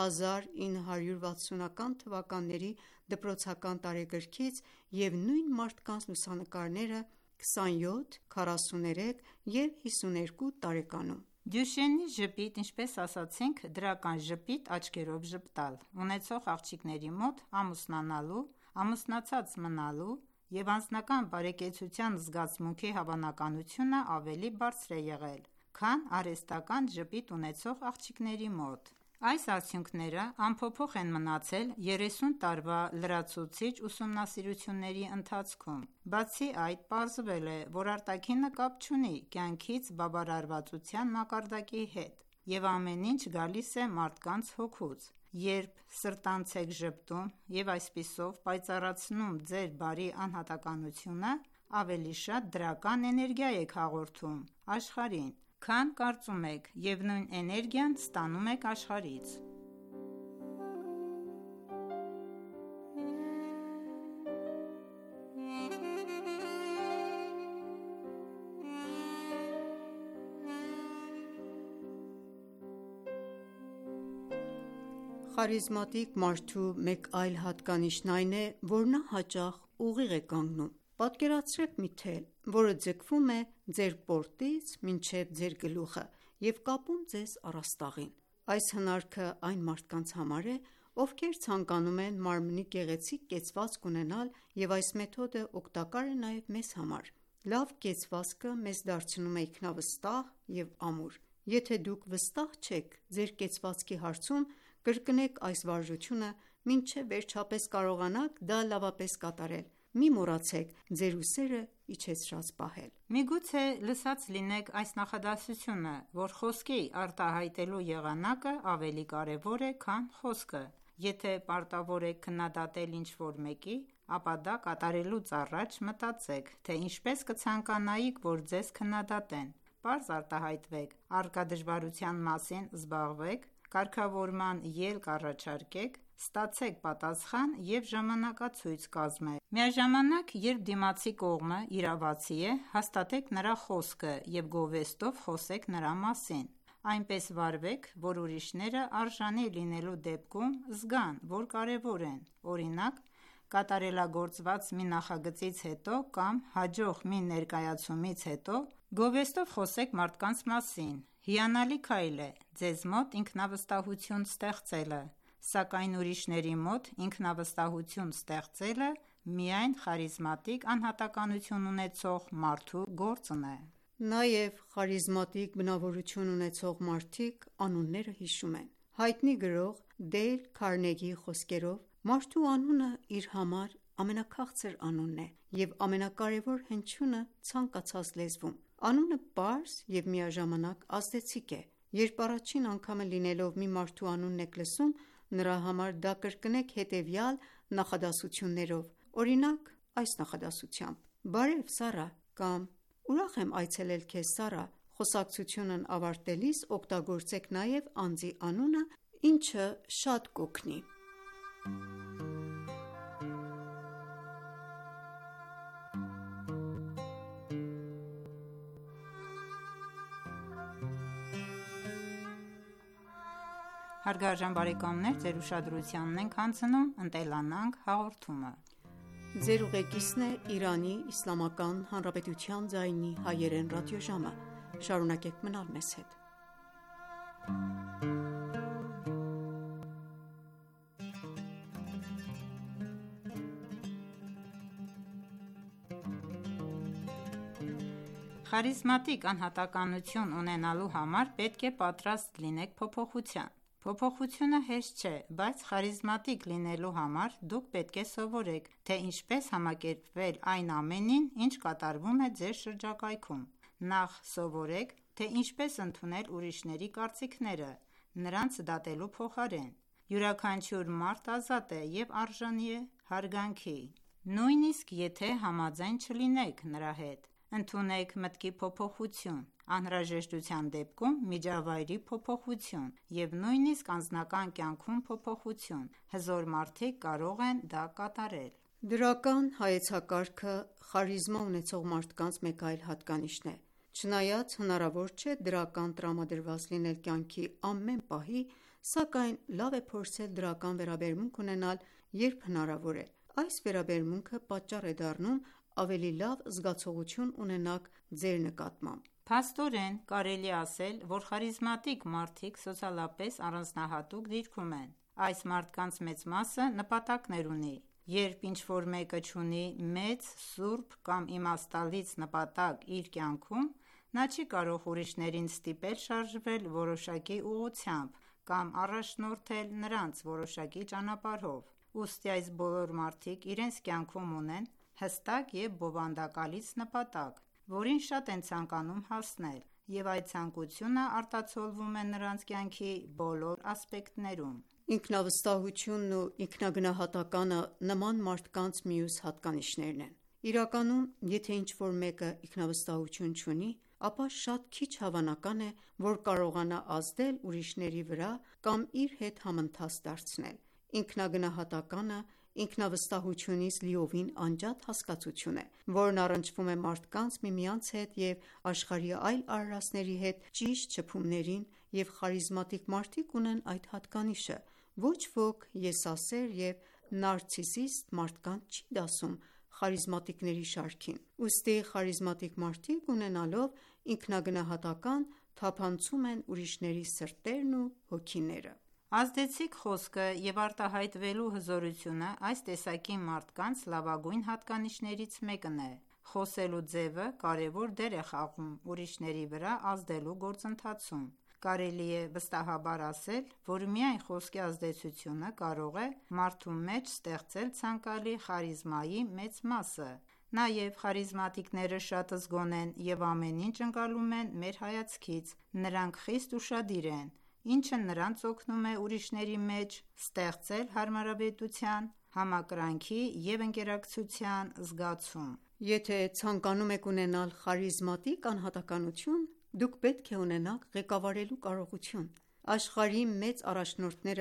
1960-ական թվականների դպրոցական տարեգրքից և նույն մարդկանց լուսանկարները 27, 43 և 52 տարեկանում։ Դյուշենի ժպիտ, ինչպես ասացինք, դրական ժպիտ աչքերով ժպտալ, ունեցող աղջիկների մոտ ամուսնանալու, ամուսնացած մնալու և անձնական բարեկեցության զգացմունքի հավանականությունը ավելի բարձր է եղել, քան արհեստական ժպիտ ունեցող աղջիկների մոտ։ Այս արդյունքները անփոփոխ են մնացել 30 տարվա լրացուցիչ ուսումնասիրությունների ընթացքում։ Բացի այդ, պարզվել է, որ արտաքինը կապ չունի կյանքից բավարարվածության մակարդակի հետ, և ամեն ինչ գալիս է մարդկանց հոգուց։ Երբ սրտանց եք ժպտում և այսպիսով պայծառացնում ձեր բարի անհատականությունը, ավելի շատ դրական էներգիա եք հաղորդում աշխարհին, քան կարծում եք, և նույն էներգիան ստանում եք աշխարհից։ Խարիզմատիկ մարդու մեկ այլ հատկանիշն այն է, որ նա հաճախ ուղիղ է կանգնում։ Պատկերացրեք մի թել, որը ձգվում է ձեր պորտից մինչև ձեր գլուխը և կապում ձեզ առաստաղին։ Այս հնարքը այն մարդկանց համար է, ովքեր ցանկանում են մարմնի գեղեցիկ կեցվածք ունենալ, և այս մեթոդը օգտակար է նաև մեզ համար։ Լավ կեցվածքը մեզ դարձնում է ինքնավստահ և ամուր։ Եթե դուք վստահ չեք ձեր կեցվածքի հարցում, կրկնեք այս վարժությունը, մինչև վերջապես կարողանաք դա լավապես կատարել։ Մի մոռացեք ձեր ուսերը իջեցրած պահել։ Միգուցե լսած լինեք այս նախադասությունը, որ խոսքի արտահայտելու եղանակը ավելի կարևոր է, քան խոսքը։ Եթե պարտավոր եք քննադատել ինչ-որ մեկի, ապա դա կատարելուց առաջ մտածեք, թե ինչպես կցանկանայիք, որ ձեզ քննադատեն։ Պարզ արտահայտվեք, առկա դժվարության մասին զբաղվեք, կարգավորման ելք առաջարկեք, ստացեք պատասխան և ժամանակացույց կազմեք: Միաժամանակ, երբ դիմացի կողմը իրավացի է, հաստատեք նրա խոսքը և գովեստով խոսեք նրա մասին: Այնպես վարվեք, որ ուրիշները արժանի լինելու դեպքում զգան, որ կարևոր են: Օրինակ, կատարելագործված մի նախագծից հետո կամ հաջող մի ներկայացումից հետո գովեստով խոսեք մարդկանց մասին: Հիանալի քայլ է ձեզ մոտ ինքնավստահություն ստեղծելը, սակայն ուրիշների մոտ ինքնավստահություն ստեղծելը միայն խարիզմատիկ անհատականություն ունեցող մարդու գործն է: Նաև խարիզմատիկ բնավորություն ունեցող մարդիկ անունները հիշում են: Հայտնի գրող Դեյլ Քարնեգիի խոսքերով, մարդու անունը իր համար ամենաքաղցր անունն է և ամենակարևոր հնչյունը ցանկացած լեզվում: Անունը պարզ և միաժամանակ ազդեցիկ է: Երբ առաջին անգամ լինելով մի մարդու անունն եք լսում, նրա համար դա կրկնեք հետևյալ նախադասություններով: Օրինակ, այս նախադասությամբ. «Բարև Սառա» կամ «Ուրախ եմ այցելել քեզ, Սառա»: Խոսակցությունն ավարտելիս օգտագործեք նաև անձի անունը, ինչը շատ կօգնի: «Ընտելանանք» հաղորդումը, շարունակեք մնալ մեզ հետ: Խարիզմատիկ անհատականություն ունենալու համար պետք է պատրաստ լինեք փոփոխության: Փոփոխությունը հեշտ չէ, բայց խարիզմատիկ լինելու համար դուք պետք է սովորեք, թե ինչպես համակերպվել այն ամենին, ինչ կատարվում է ձեր շրջակայքում: Նախ սովորեք, թե ինչպես ընդունել ուրիշների կարծիքները, նրանց դատելու փոխարեն: Յուրաքանչյուր մարդ ազատ է և արժանի է հարգանքի, նույնիսկ եթե համաձայն չլինեք նրա հետ: Ընդունեք մտքի փոփոխություն, անհրաժեշտության դեպքում միջավայրի փոփոխություն և նույնիսկ անձնական կյանքում փոփոխություն: Հզոր մարդիկ կարող են դա կատարել: Դրական հայեցակարգը խարիզմա ունեցող մարդկանց մեկ այլ հատկանիշն է: Չնայած հնարավոր չէ դրական տրամադրված լինել կյանքի ամեն պահի, սակայն լավ է փորձել դրական վերաբերմունք ունենալ, երբ հնարավոր է: Այս վերաբերմունքը պատճառ է դառնում ավելի լավ զգացողություն ունենաք ձեր նկատմամբ: Փաստորեն, կարելի է ասել, որ խարիզմատիկ մարդիկ սոցիալապես առանձնահատուկ դիրքում են: Այս մարդկանց մեծ մասը նպատակներ ունի: Երբ ինչ-որ մեկը չունի մեծ, սուրբ կամ իմաստալից նպատակ իր կյանքում, նա չի կարող ուրիշներին ստիպել շարժվել որոշակի ուղղությամբ կամ առաջնորդել նրանց որոշակի ճանապարհով: Ուստի այս բոլոր մարդիկ իրենց կյանքում ունեն հստակ և բովանդակալից նպատակ, որին շատ են ցանկանում հասնել, և այդ ցանկությունը արտացոլվում է նրանց կյանքի բոլոր ասպեկտներում: Ինքնավստահությունն ու ինքնագնահատականը նման մարդկանց մյուս հատկանիշներն են: Իրականում, եթե ինչ-որ մեկը ինքնավստահություն չունի, ապա շատ քիչ հավանական է, որ կարողանա ազդել ուրիշների վրա կամ իր հետ համընթաց դարձնել: Ինքնագնահատականը ինքնավստահությունից լիովին անջատ հասկացություն է, որն առնչվում է մարդկանց միմյանց հետ և աշխարհի այլ արարածների հետ ճիշտ շփումներին և խարիզմատիկ մարդիկ ունեն այդ հատկանիշը: Ոչ ոք եսասեր և նարցիսիստ մարդկանց չի դասում խարիզմատիկների շարքին: Ուստի խարիզմատիկ մարդիկ ունենալով ինքնագնահատական, թափանցում են ուրիշների սրտերն ու հոգիները: Ազդեցիկ խոսքը և արտահայտվելու հզորությունը այս տեսակի մարդկանց լավագույն հատկանիշներից մեկն է: Խոսելու ձևը կարևոր դեր է խաղում ուրիշների վրա ազդելու գործընթացում: Կարելի է վստահաբար ասել, որ միայն խոսքի ազդեցությունը կարող է մարդու մեջ ստեղծել ցանկալի խարիզմայի մեծ մասը: Նաև խարիզմատիկները շատ զգոն են և ամեն ինչ ընկալում են մեր հայացքից: Նրանք խիստ ուշադիր են, ինչը նրանց օգնում է ուրիշների մեջ ստեղծել հարմարավետության, համակրանքի և ընկերակցության զգացում: Եթե ցանկանում եք ունենալ խարիզմատիկ անհատականություն, դուք պետք է ունենաք ղեկավարելու կարողություն: Աշխարհի մեծ առաջնորդները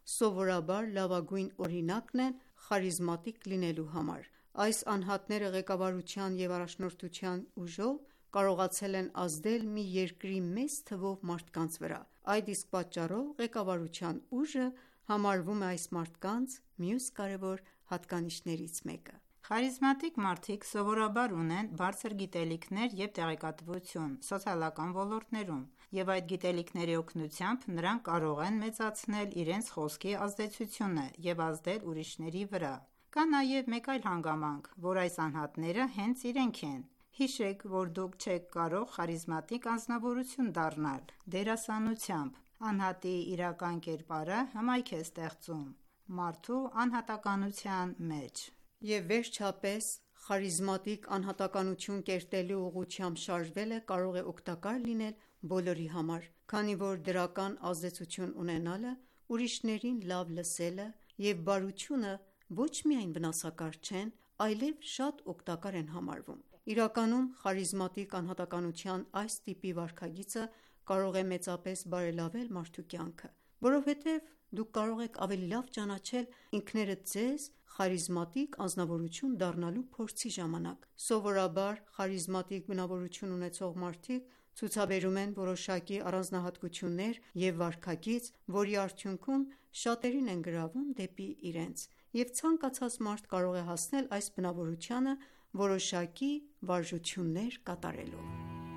սովորաբար լավագույն օրինակն են խարիզմատիկ լինելու համար։ Այս անհատները ղեկավարության և առաջնորդության ուժով կարողացել են ազդել մի երկրի մեծ թվով մարդկանց վրա։ Այդ իսկ պատճառով ղեկավարության ուժը համարվում է այս մարդկանց մյուս կարևոր հատկանիշներից մեկը։ Խարիզմատիկ մարդիկ սովորաբար ունեն բարձր գիտելիքներ և տեղեկատվություն սոցիալական ոլորտներում, և այդ գիտելիքների օգնությամբ նրանք կարող են մեծացնել իրենց խոսքի ազդեցությունը և ազդել ուրիշների վրա։ Կա նաև մեկ այլ հանգամանք, որ այս անհատները հենց իրենք են։ Հիշեք, որ դուք չեք կարող խարիզմատիկ անձնավորություն դառնալ դերասանությամբ։ Անհատի իրական կերպարը հմայք է ստեղծում մարդու անհատականության մեջ։ Եվ վերջապես, խարիզմատիկ անհատականություն կերտելու ուղղությամբ շարժվելը կարող է օգտակար լինել բոլորի համար, քանի որ դրական ազդեցություն ունենալը, ուրիշներին լավ լսելը և բարությունը ոչ միայն վնասակար չեն, այլև շատ օգտակար են համարվում։ Իրականում, խարիզմատիկ անհատականության այս տիպի վարքագիծը կարող է մեծապես բարելավել մարդու կյանքը, որովհետև դուք կարող եք ավելի լավ ճանաչել ինքներդ ձեզ խարիզմատիկ անձնավորություն դառնալու փորձի ժամանակ։ Սովորաբար խարիզմատիկ բնավորություն ունեցող մարդիկ ցուցաբերում են որոշակի առանձնահատկություններ և վարքագիծ, որի արդյունքում շատերին են գրավում դեպի իրենց, և ցանկացած մարդ կարող է հասնել այս բնավորությանը որոշակի վարժություններ կատարելով։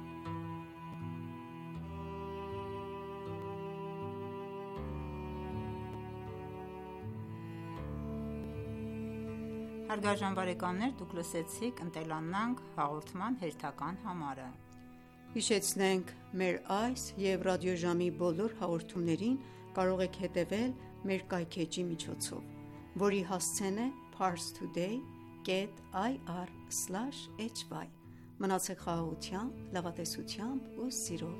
Հարգարժան բարեկամներ, դուք լսեցիք «Ընտելանանք» հաղորդման հերթական համարը։ Հիշեցնենք, մեր այս և ռադիոժամի բոլոր հաղորդումներին կարող եք հետևել մեր կայքէջի միջոցով, որի հասցեն է parstoday.ir/hy։ Մնացեք խաղաղությամբ, լավատեսությամբ ու սիրով։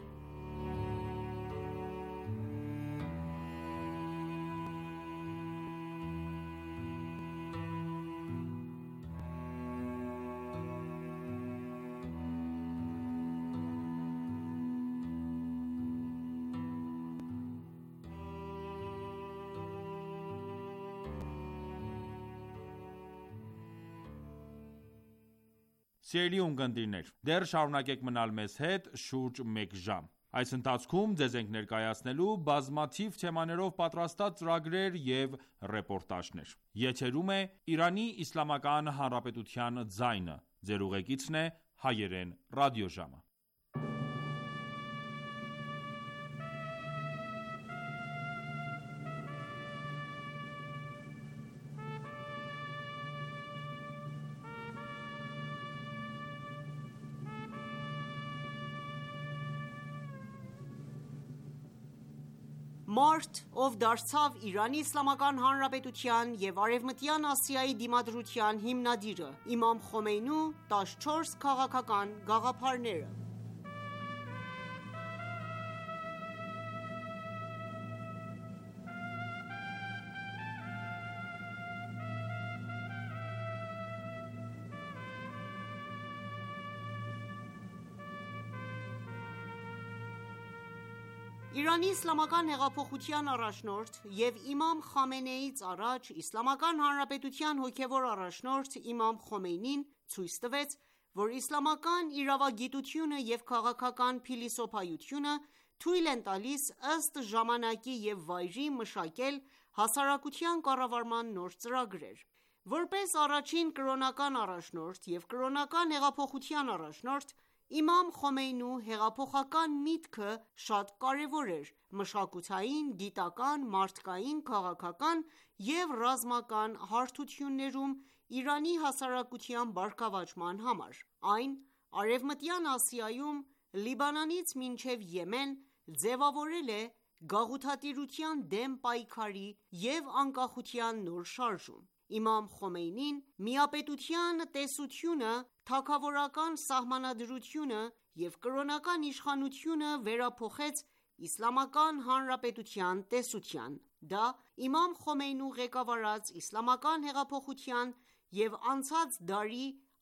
Սիրելի ունկնդիրներ, դեռ շարունակեք մնալ մեզ հետ շուրջ մեկ ժամ։ Այս ընթացքում ձեզ ենք ներկայացնելու բազմաթիվ թեմաներով պատրաստած ծրագրեր և ռեպորտաժներ։ Եթերում է Իրանի Իսլամական Հանրապետության ձայնը։ Ձեր ուղեկիցն է Հայերեն ռադիոժամը։ Մարդ, ով դարձավ Իրանի Իսլամական Հանրապետության և Արևմտյան Ասիայի դիմադրության հիմնադիրը, Իմամ Խոմեյնու 14 քաղաքական գաղափարները։ Իրանի իսլամական հեղափոխության առաջնորդ և իմամ Խամենեիից առաջ Իսլամական Հանրապետության հոգևոր առաջնորդ իմամ Խոմեյնին ցույց տվեց, որ իսլամական իրավագիտությունը և քաղաքական փիլիսոփայությունը թույլ են տալիս ըստ ժամանակի և վայրի մշակել հասարակության կառավարման նոր ծրագրեր։ Որպես առաջին կրոնական առաջնորդ և կրոնական հեղափոխության առաջնորդ, իմամ Խոմեյնու հեղափոխական միտքը շատ կարևոր էր մշակութային, գիտական, մարդկային, քաղաքական և ռազմական հարթություններում Իրանի հասարակության բարգավաճման համար։ Այն Արևմտյան Ասիայում, Լիբանանից մինչև Եմեն, ձևավորել է գաղութատիրության դեմ պայքարի և անկախության նոր շարժում։ Իմամ Խոմեյնին միապետության տեսությունը, թագավորական սահմանադրությունը և կրոնական իշխանությունը վերափոխեց Իսլամական Հանրապետության տեսության։ Դա իմամ Խոմեյնու ղեկավարած իսլամական հեղափոխության և անցած դարի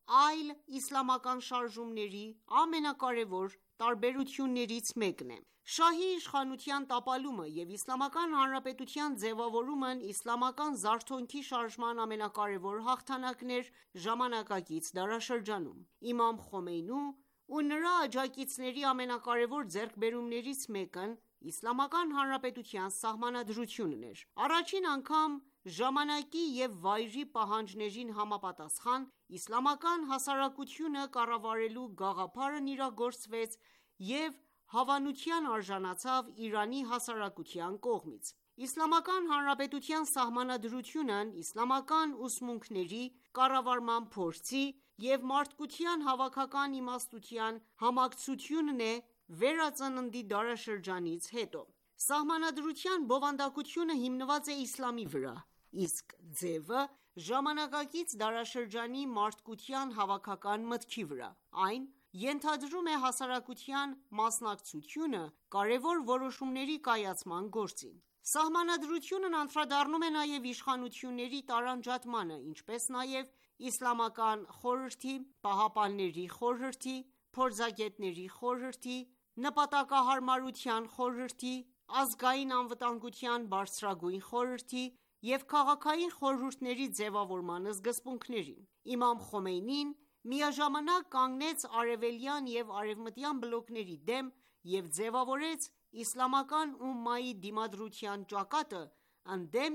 այլ իսլամական շարժումների ամենակարևոր տարբերություններից մեկն է։ Շահի իշխանության տապալումը և Իսլամական Հանրապետության ձևավորումն իսլամական զարթոնքի շարժման ամենակարևոր հաղթանակն էր ժամանակակից դարաշրջանում։ Իմամ Խոմեյնու ու նրա աջակիցների ամենակարևոր ձեռքբերումներից մեկն Իսլամական Հանրապետության սահմանադրությունն էր։ Առաջին անգամ ժամանակի և վայրի պահանջներին համապատասխան իսլամական հասարակությունը կառավարելու գաղափարն իրագործվեց և հավանության արժանացավ Իրանի հասարակության կողմից։ Իսլամական Հանրապետության սահմանադրությունն իսլամական ուսմունքների կառավարման փորձի և մարդկության հավաքական իմաստության համակցությունն է վերածննդի դարաշրջանից հետո։ Սահմանադրության բովանդակությունը հիմնված է իսլամի վրա, իսկ ձևը ժամանակակից դարաշրջանի մարդկության հավաքական մտքի վրա։ Այն ենթադրում է հասարակության մասնակցությունը կարևոր որոշումների կայացման գործին։ Սահմանադրությունն անդրադառնում է նաև իշխանությունների տարանջատմանը, ինչպես նաև Իսլամական խորհրդի, Պահապանների խորհրդի, Փորձագետների խորհրդի, Նպատակահարմարության խորհրդի, Ազգային անվտանգության բարձրագույն խորհրդի և քաղաքային խորհուրդների ձևավորման սկզբունքներին։ Իմամ Խոմեյնին միաժամանակ կանգնեց արևելյան և արևմտյան բլոկների դեմ և ձևավորեց իսլամական ումմայի դիմադրության ճակատը ընդդեմ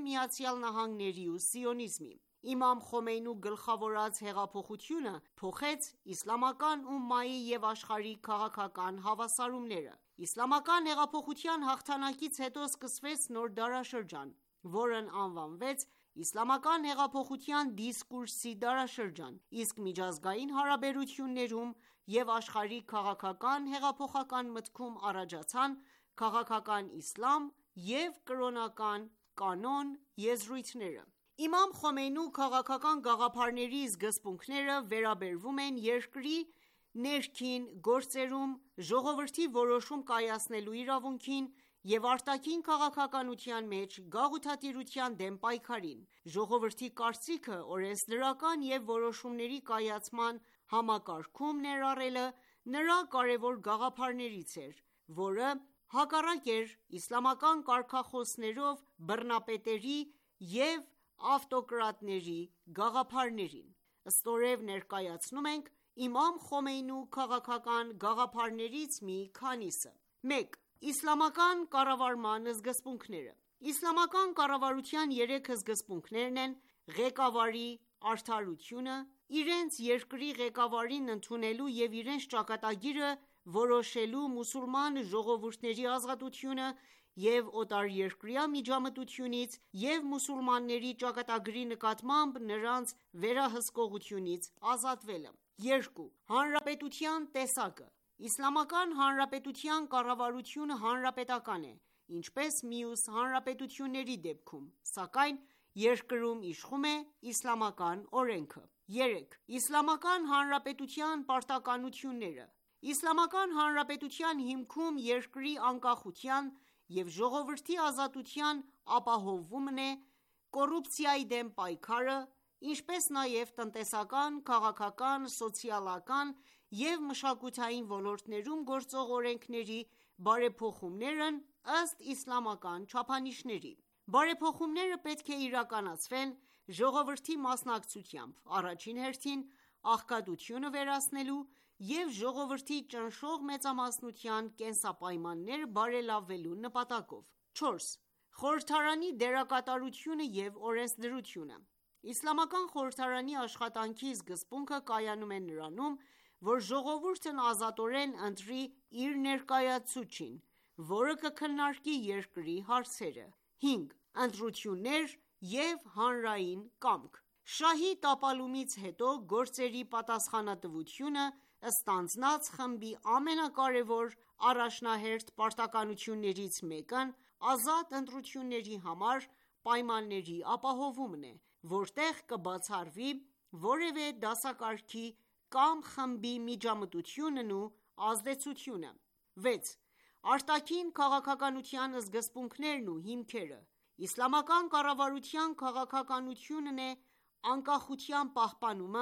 ԱՄՆ-ի ու սիոնիզմի։ Իմամ Խոմեյնու գլխավորած հեղափոխությունը փոխեց իսլամական ումմայի և աշխարհի քաղաքական հավասարումները։ Իսլամական հեղափոխության հաղթանակից հետո սկսվեց նոր դարաշրջան, որն անվանվեց Իսլամական հեղափոխության դիսկուրսի դարաշրջան, իսկ միջազգային հարաբերություններում և աշխարհի քաղաքական հեղափոխական մտքում առաջացան քաղաքական իսլամ և կրոնական կանոն եզրույթները։ Իմամ Խոմեյնու քաղաքական գաղափարների սկզբունքները վերաբերում են երկրի ներքին գործերում ժողովրդի որոշում կայացնելու իրավունքին և արտաքին քաղաքականության մեջ գաղութատիրության դեմ պայքարին։ Ժողովրդի կարծիքը օրենսդրական և որոշումների կայացման համակարգում ներառելը նրա կարևոր գաղափարներից էր, որը հակառակ էր իսլամական կարգախոսներով բռնապետերի և ավտոկրատների գաղափարներին։ Ստորև ներկայացնում ենք իմամ Խոմեյնու քաղաքական գաղափարներից մի քանիսը։ 1. Իսլամական կառավարման սկզբունքները։ Իսլամական կառավարության 3 սկզբունքներն են՝ ղեկավարի արդարությունը, իրենց երկրի ղեկավարին ընդունելու և իրենց ճակատագիրը որոշելու մուսուլման ժողովուրդների ազատությունը և օտարերկրյա միջամտությունից և մուսուլմանների ճակատագրի նկատմամբ նրանց վերահսկողությունից ազատվելը։ 2. Հանրապետության տեսակը։ Իսլամական հանրապետության կառավարությունը հանրապետական է, ինչպես մյուս հանրապետությունների դեպքում, սակայն երկրում իշխում է իսլամական օրենքը։ 3. Իսլամական հանրապետության պարտականությունները։ Իսլամական հանրապետության հիմքում երկրի անկախության և ժողովրդի ազատության ապահովումն է, կոռուպցիայի դեմ պայքարը, ինչպես նաև տնտեսական, քաղաքական, սոցիալական և մշակութային ոլորտներում գործող օրենքների բարեփոխումներն ըստ իսլամական չափանիշների։ Բարեփոխումները պետք է իրականացվեն ժողովրդի մասնակցությամբ, առաջին հերթին աղքատությունը վերացնելու և ժողովրդի ճնշող մեծամասնության կենսապայմանները բարելավելու նպատակով։ 4. Խորհրդարանի դերակատարությունը և օրենսդրությունը։ Իսլամական խորհրդարանի աշխատանքի սկզբունքը կայանում է նրանում, որ ժողովուրդն ազատորեն ընտրի իր ներկայացուցիչին, որը կքննարկի երկրի հարցերը։ 5. Ընտրություններ և հանրային կամք։ Շահի տապալումից հետո գործերի պատասխանատվությունը ստանձնած խմբի ամենակարևոր առաջնահերթ պարտականություններից մեկն ազատ ընտրությունների համար պայմանների ապահովումն է, որտեղ կբացառվի որևէ դասակարգի կամ խմբի միջամտությունն ու ազդեցությունը։ 6. Արտաքին քաղաքականության սկզբունքներն ու հիմքերը։ Իսլամական կառավարության քաղաքականությունն է անկախության պահպանումը,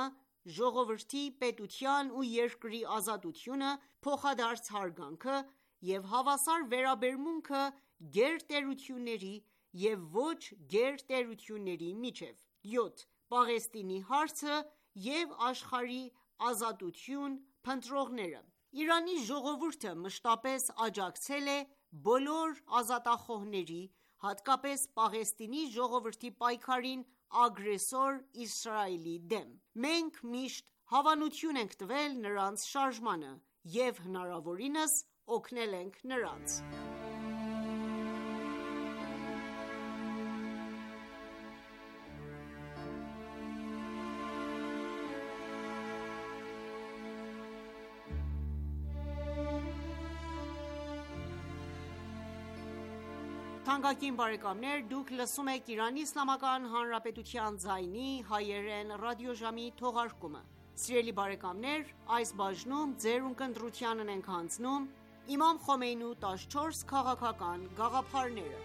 ժողովրդի, պետության ու երկրի ազատությունը փոխադարձ հարգանքը և հավասար վերաբերմունքը գերտերությունների և ոչ գերտերությունների միջև։ 7. Պաղեստինի հարցը և աշխարհի ազատություն փնտրողները Իրանի ժողովուրդը մշտապես աջակցել է բոլոր ազատախոհների, հատկապես Պաղեստինի ժողովրդի պայքարին ագրեսոր Իսրայելի դեմ։ Մենք միշտ հավանություն ենք տվել նրանց շարժմանը և հնարավորինս օգնել ենք նրանց։ Թանկագին բարեկամներ, դուք լսում եք Իրանի Իսլամական Հանրապետության ձայնի հայերեն ռադիոժամի թողարկումը։ Սիրելի բարեկամներ, այս բաժնում ձեր ունկնդրությանն ենք հանձնում Իմամ Խոմեյնու 14 քաղաքական գաղափարները։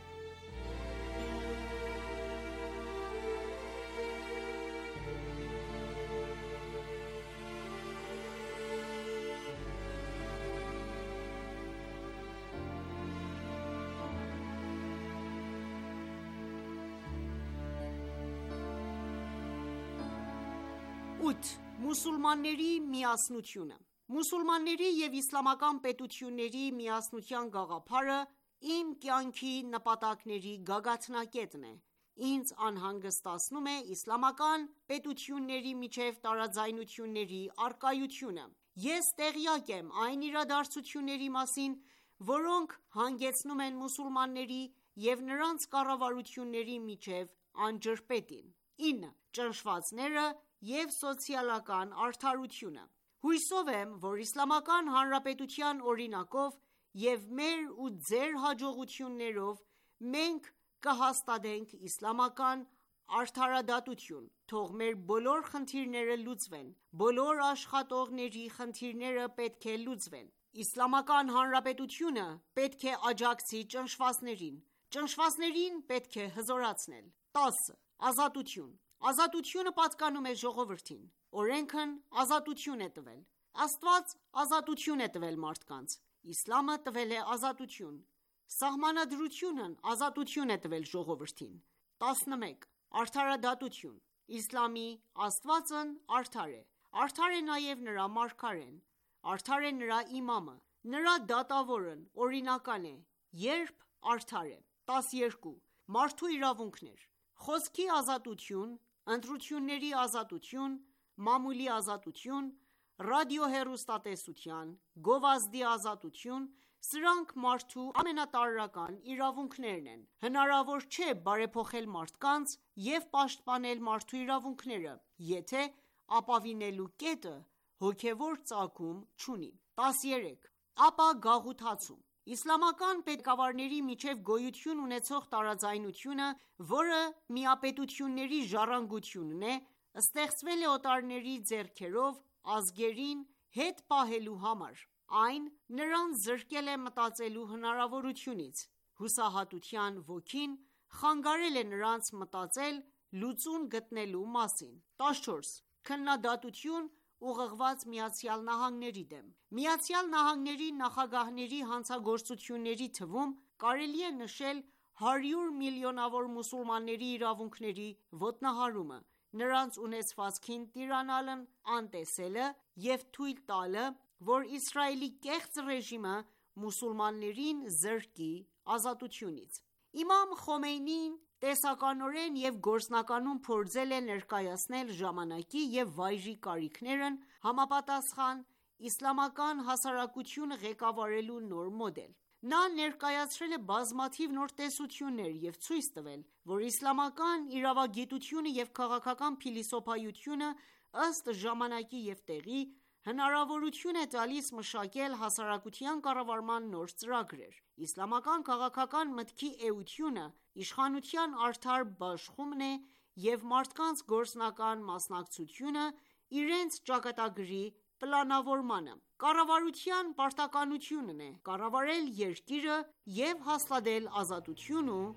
8. Մուսուլմանների միասնությունը Մուսուլմանների և իսլամական պետությունների միասնության գաղափարը իմ կյանքի նպատակների գագաթնակետն է։ Ինձ անհանգստացնում է իսլամական պետությունների միջև տարաձայնությունների առկայությունը։ Ես տեղյակ եմ այն իրադարձությունների մասին, որոնք հանգեցնում են մուսուլմանների և նրանց կառավարությունների միջև անջրպետին։ 9. Ճնշվածները և սոցիալական արդարությունը Հուսով եմ, որ Իսլամական Հանրապետության օրինակով և մեր ու ձեր հաջողություններով մենք կհաստատենք իսլամական արդարադատություն։ Թող մեր բոլոր խնդիրները լուծվեն։ Բոլոր աշխատողների խնդիրները պետք է լուծվեն։ Իսլամական Հանրապետությունը պետք է աջակցի ճնշվածներին։ Ճնշվածներին պետք է հզորացնել։ 10. Ազատություն Ազատությունը պատկանում է ժողովրդին։ Օրենքն ազատություն է տվել։ Աստված ազատություն է տվել մարդկանց։ Իսլամը տվել է ազատություն։ Սահմանադրությունն ազատություն է տվել ժողովրդին։ 11. Արդարադատություն Իսլամի Աստվածն արդար է։ Արդար է նաև նրա մարգարեն։ Արդար է նրա իմամը։ Նրա դատավորն օրինական է, երբ արդար է։ 12. Մարդու իրավունքներ Խոսքի ազատություն, ընտրությունների ազատություն, մամուլի ազատություն, ռադիոհեռուստատեսության, գովազդի ազատություն, սրանք մարդու ամենատարրական իրավունքներն են։ Հնարավոր չէ բարեփոխել մարդկանց և պաշտպանել մարդու իրավունքները, եթե ապավինելու կետը հոգևոր ծագում չունի։ 13. Ապա գաղութացում Իսլամական պետքավարների միջև գոյություն ունեցող տարաձայնությունը, որը միապետությունների ժառանգությունն է, ստեղծվել է օտարների ձեռքերով ազգերին հետ պահելու համար։ Այն նրանց զրկել է մտածելու հնարավորությունից։ Հուսահատության ոգին խանգարել է նրանց մտածել լուծում գտնելու մասին։ 14. Քննադատություն ուղղված ԱՄՆ-ի դեմ ԱՄՆ-ի նախագահների հանցագործությունների թվում կարելի է նշել 100 միլիոնավոր մուսուլմանների իրավունքների ոտնահարումը, նրանց ունեցվածքին տիրանալն անտեսելը և թույլ տալը, որ Իսրայելի կեղծ ռեժիմը մուսուլմաններին զրկի ազատությունից։ Իմամ Խոմեյնին տեսականորեն և գործնականում փորձել է ներկայացնել ժամանակի և վայրի կարիքներն համապատասխան իսլամական հասարակությունը ղեկավարելու նոր մոդել։ Նա ներկայացրել է բազմաթիվ նոր տեսություններ և ցույց տվել, որ իսլամական իրավագիտությունը և քաղաքական փիլիսոփայությունը ըստ ժամանակի և տեղի հնարավորություն է տալիս մշակել հասարակության կառավարման նոր ծրագրեր։ Իսլամական քաղաքական մտքի էությունը իշխանության արդար բաշխումն է և մարդկանց գործնական մասնակցությունը իրենց ճակատագրի պլանավորմանը։ Կառավարության պարտականությունն է կառավարել երկիրը և հաստատել ազատություն ու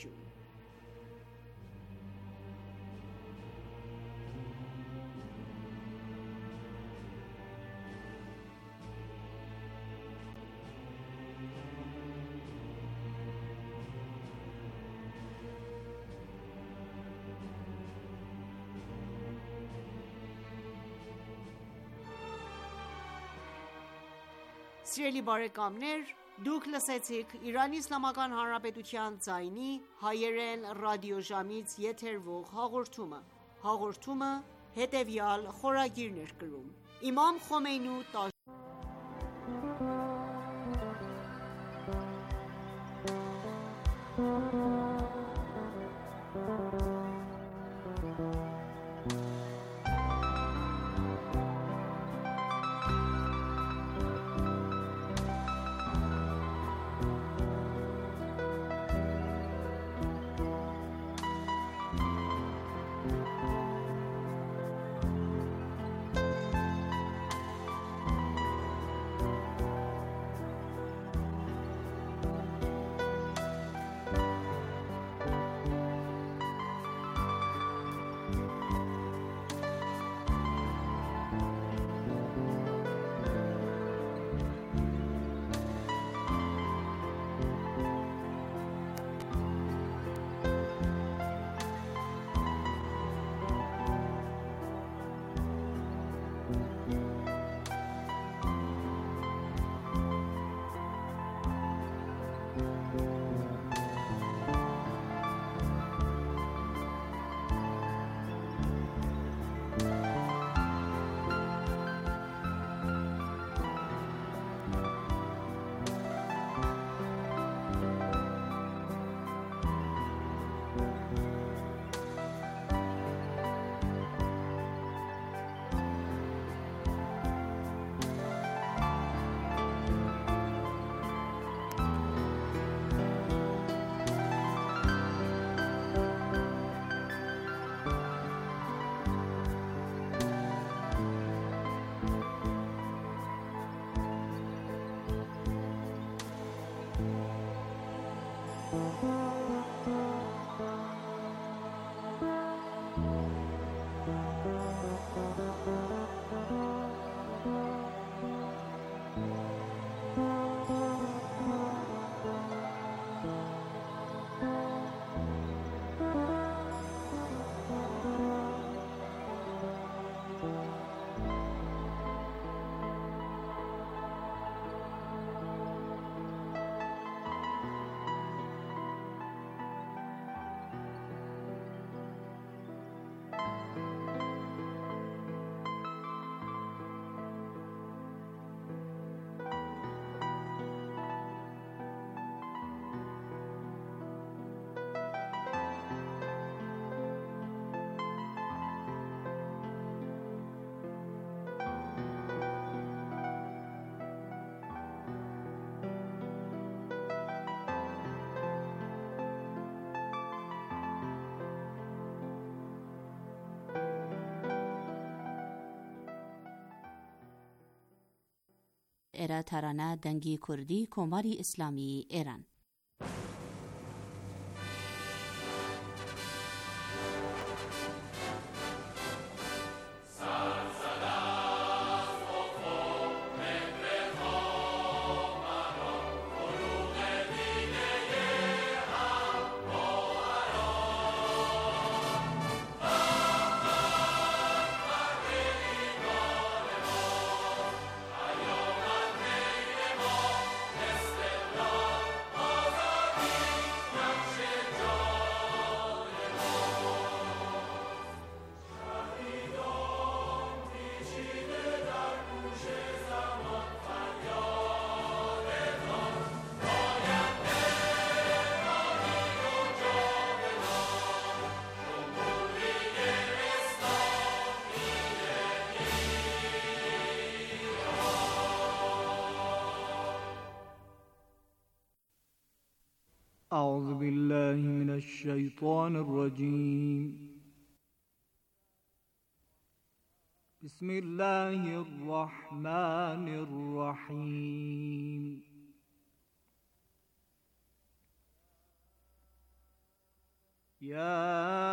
արդարություն։ Սիրելի բարեկամներ, դուք լսեցիք Իրանի Իսլամական Հանրապետության ձայնի հայերեն ռադիոժամից եթերվող հաղորդումը։ Հաղորդումը հետևյալ խորագիրն էր կրում. Իմամ Խոմեյնու era tarana dangi kurdi komari islami Iran. أعوذ بالله من الشيطان الرجيم بسم الله الرحمن الرحيم يا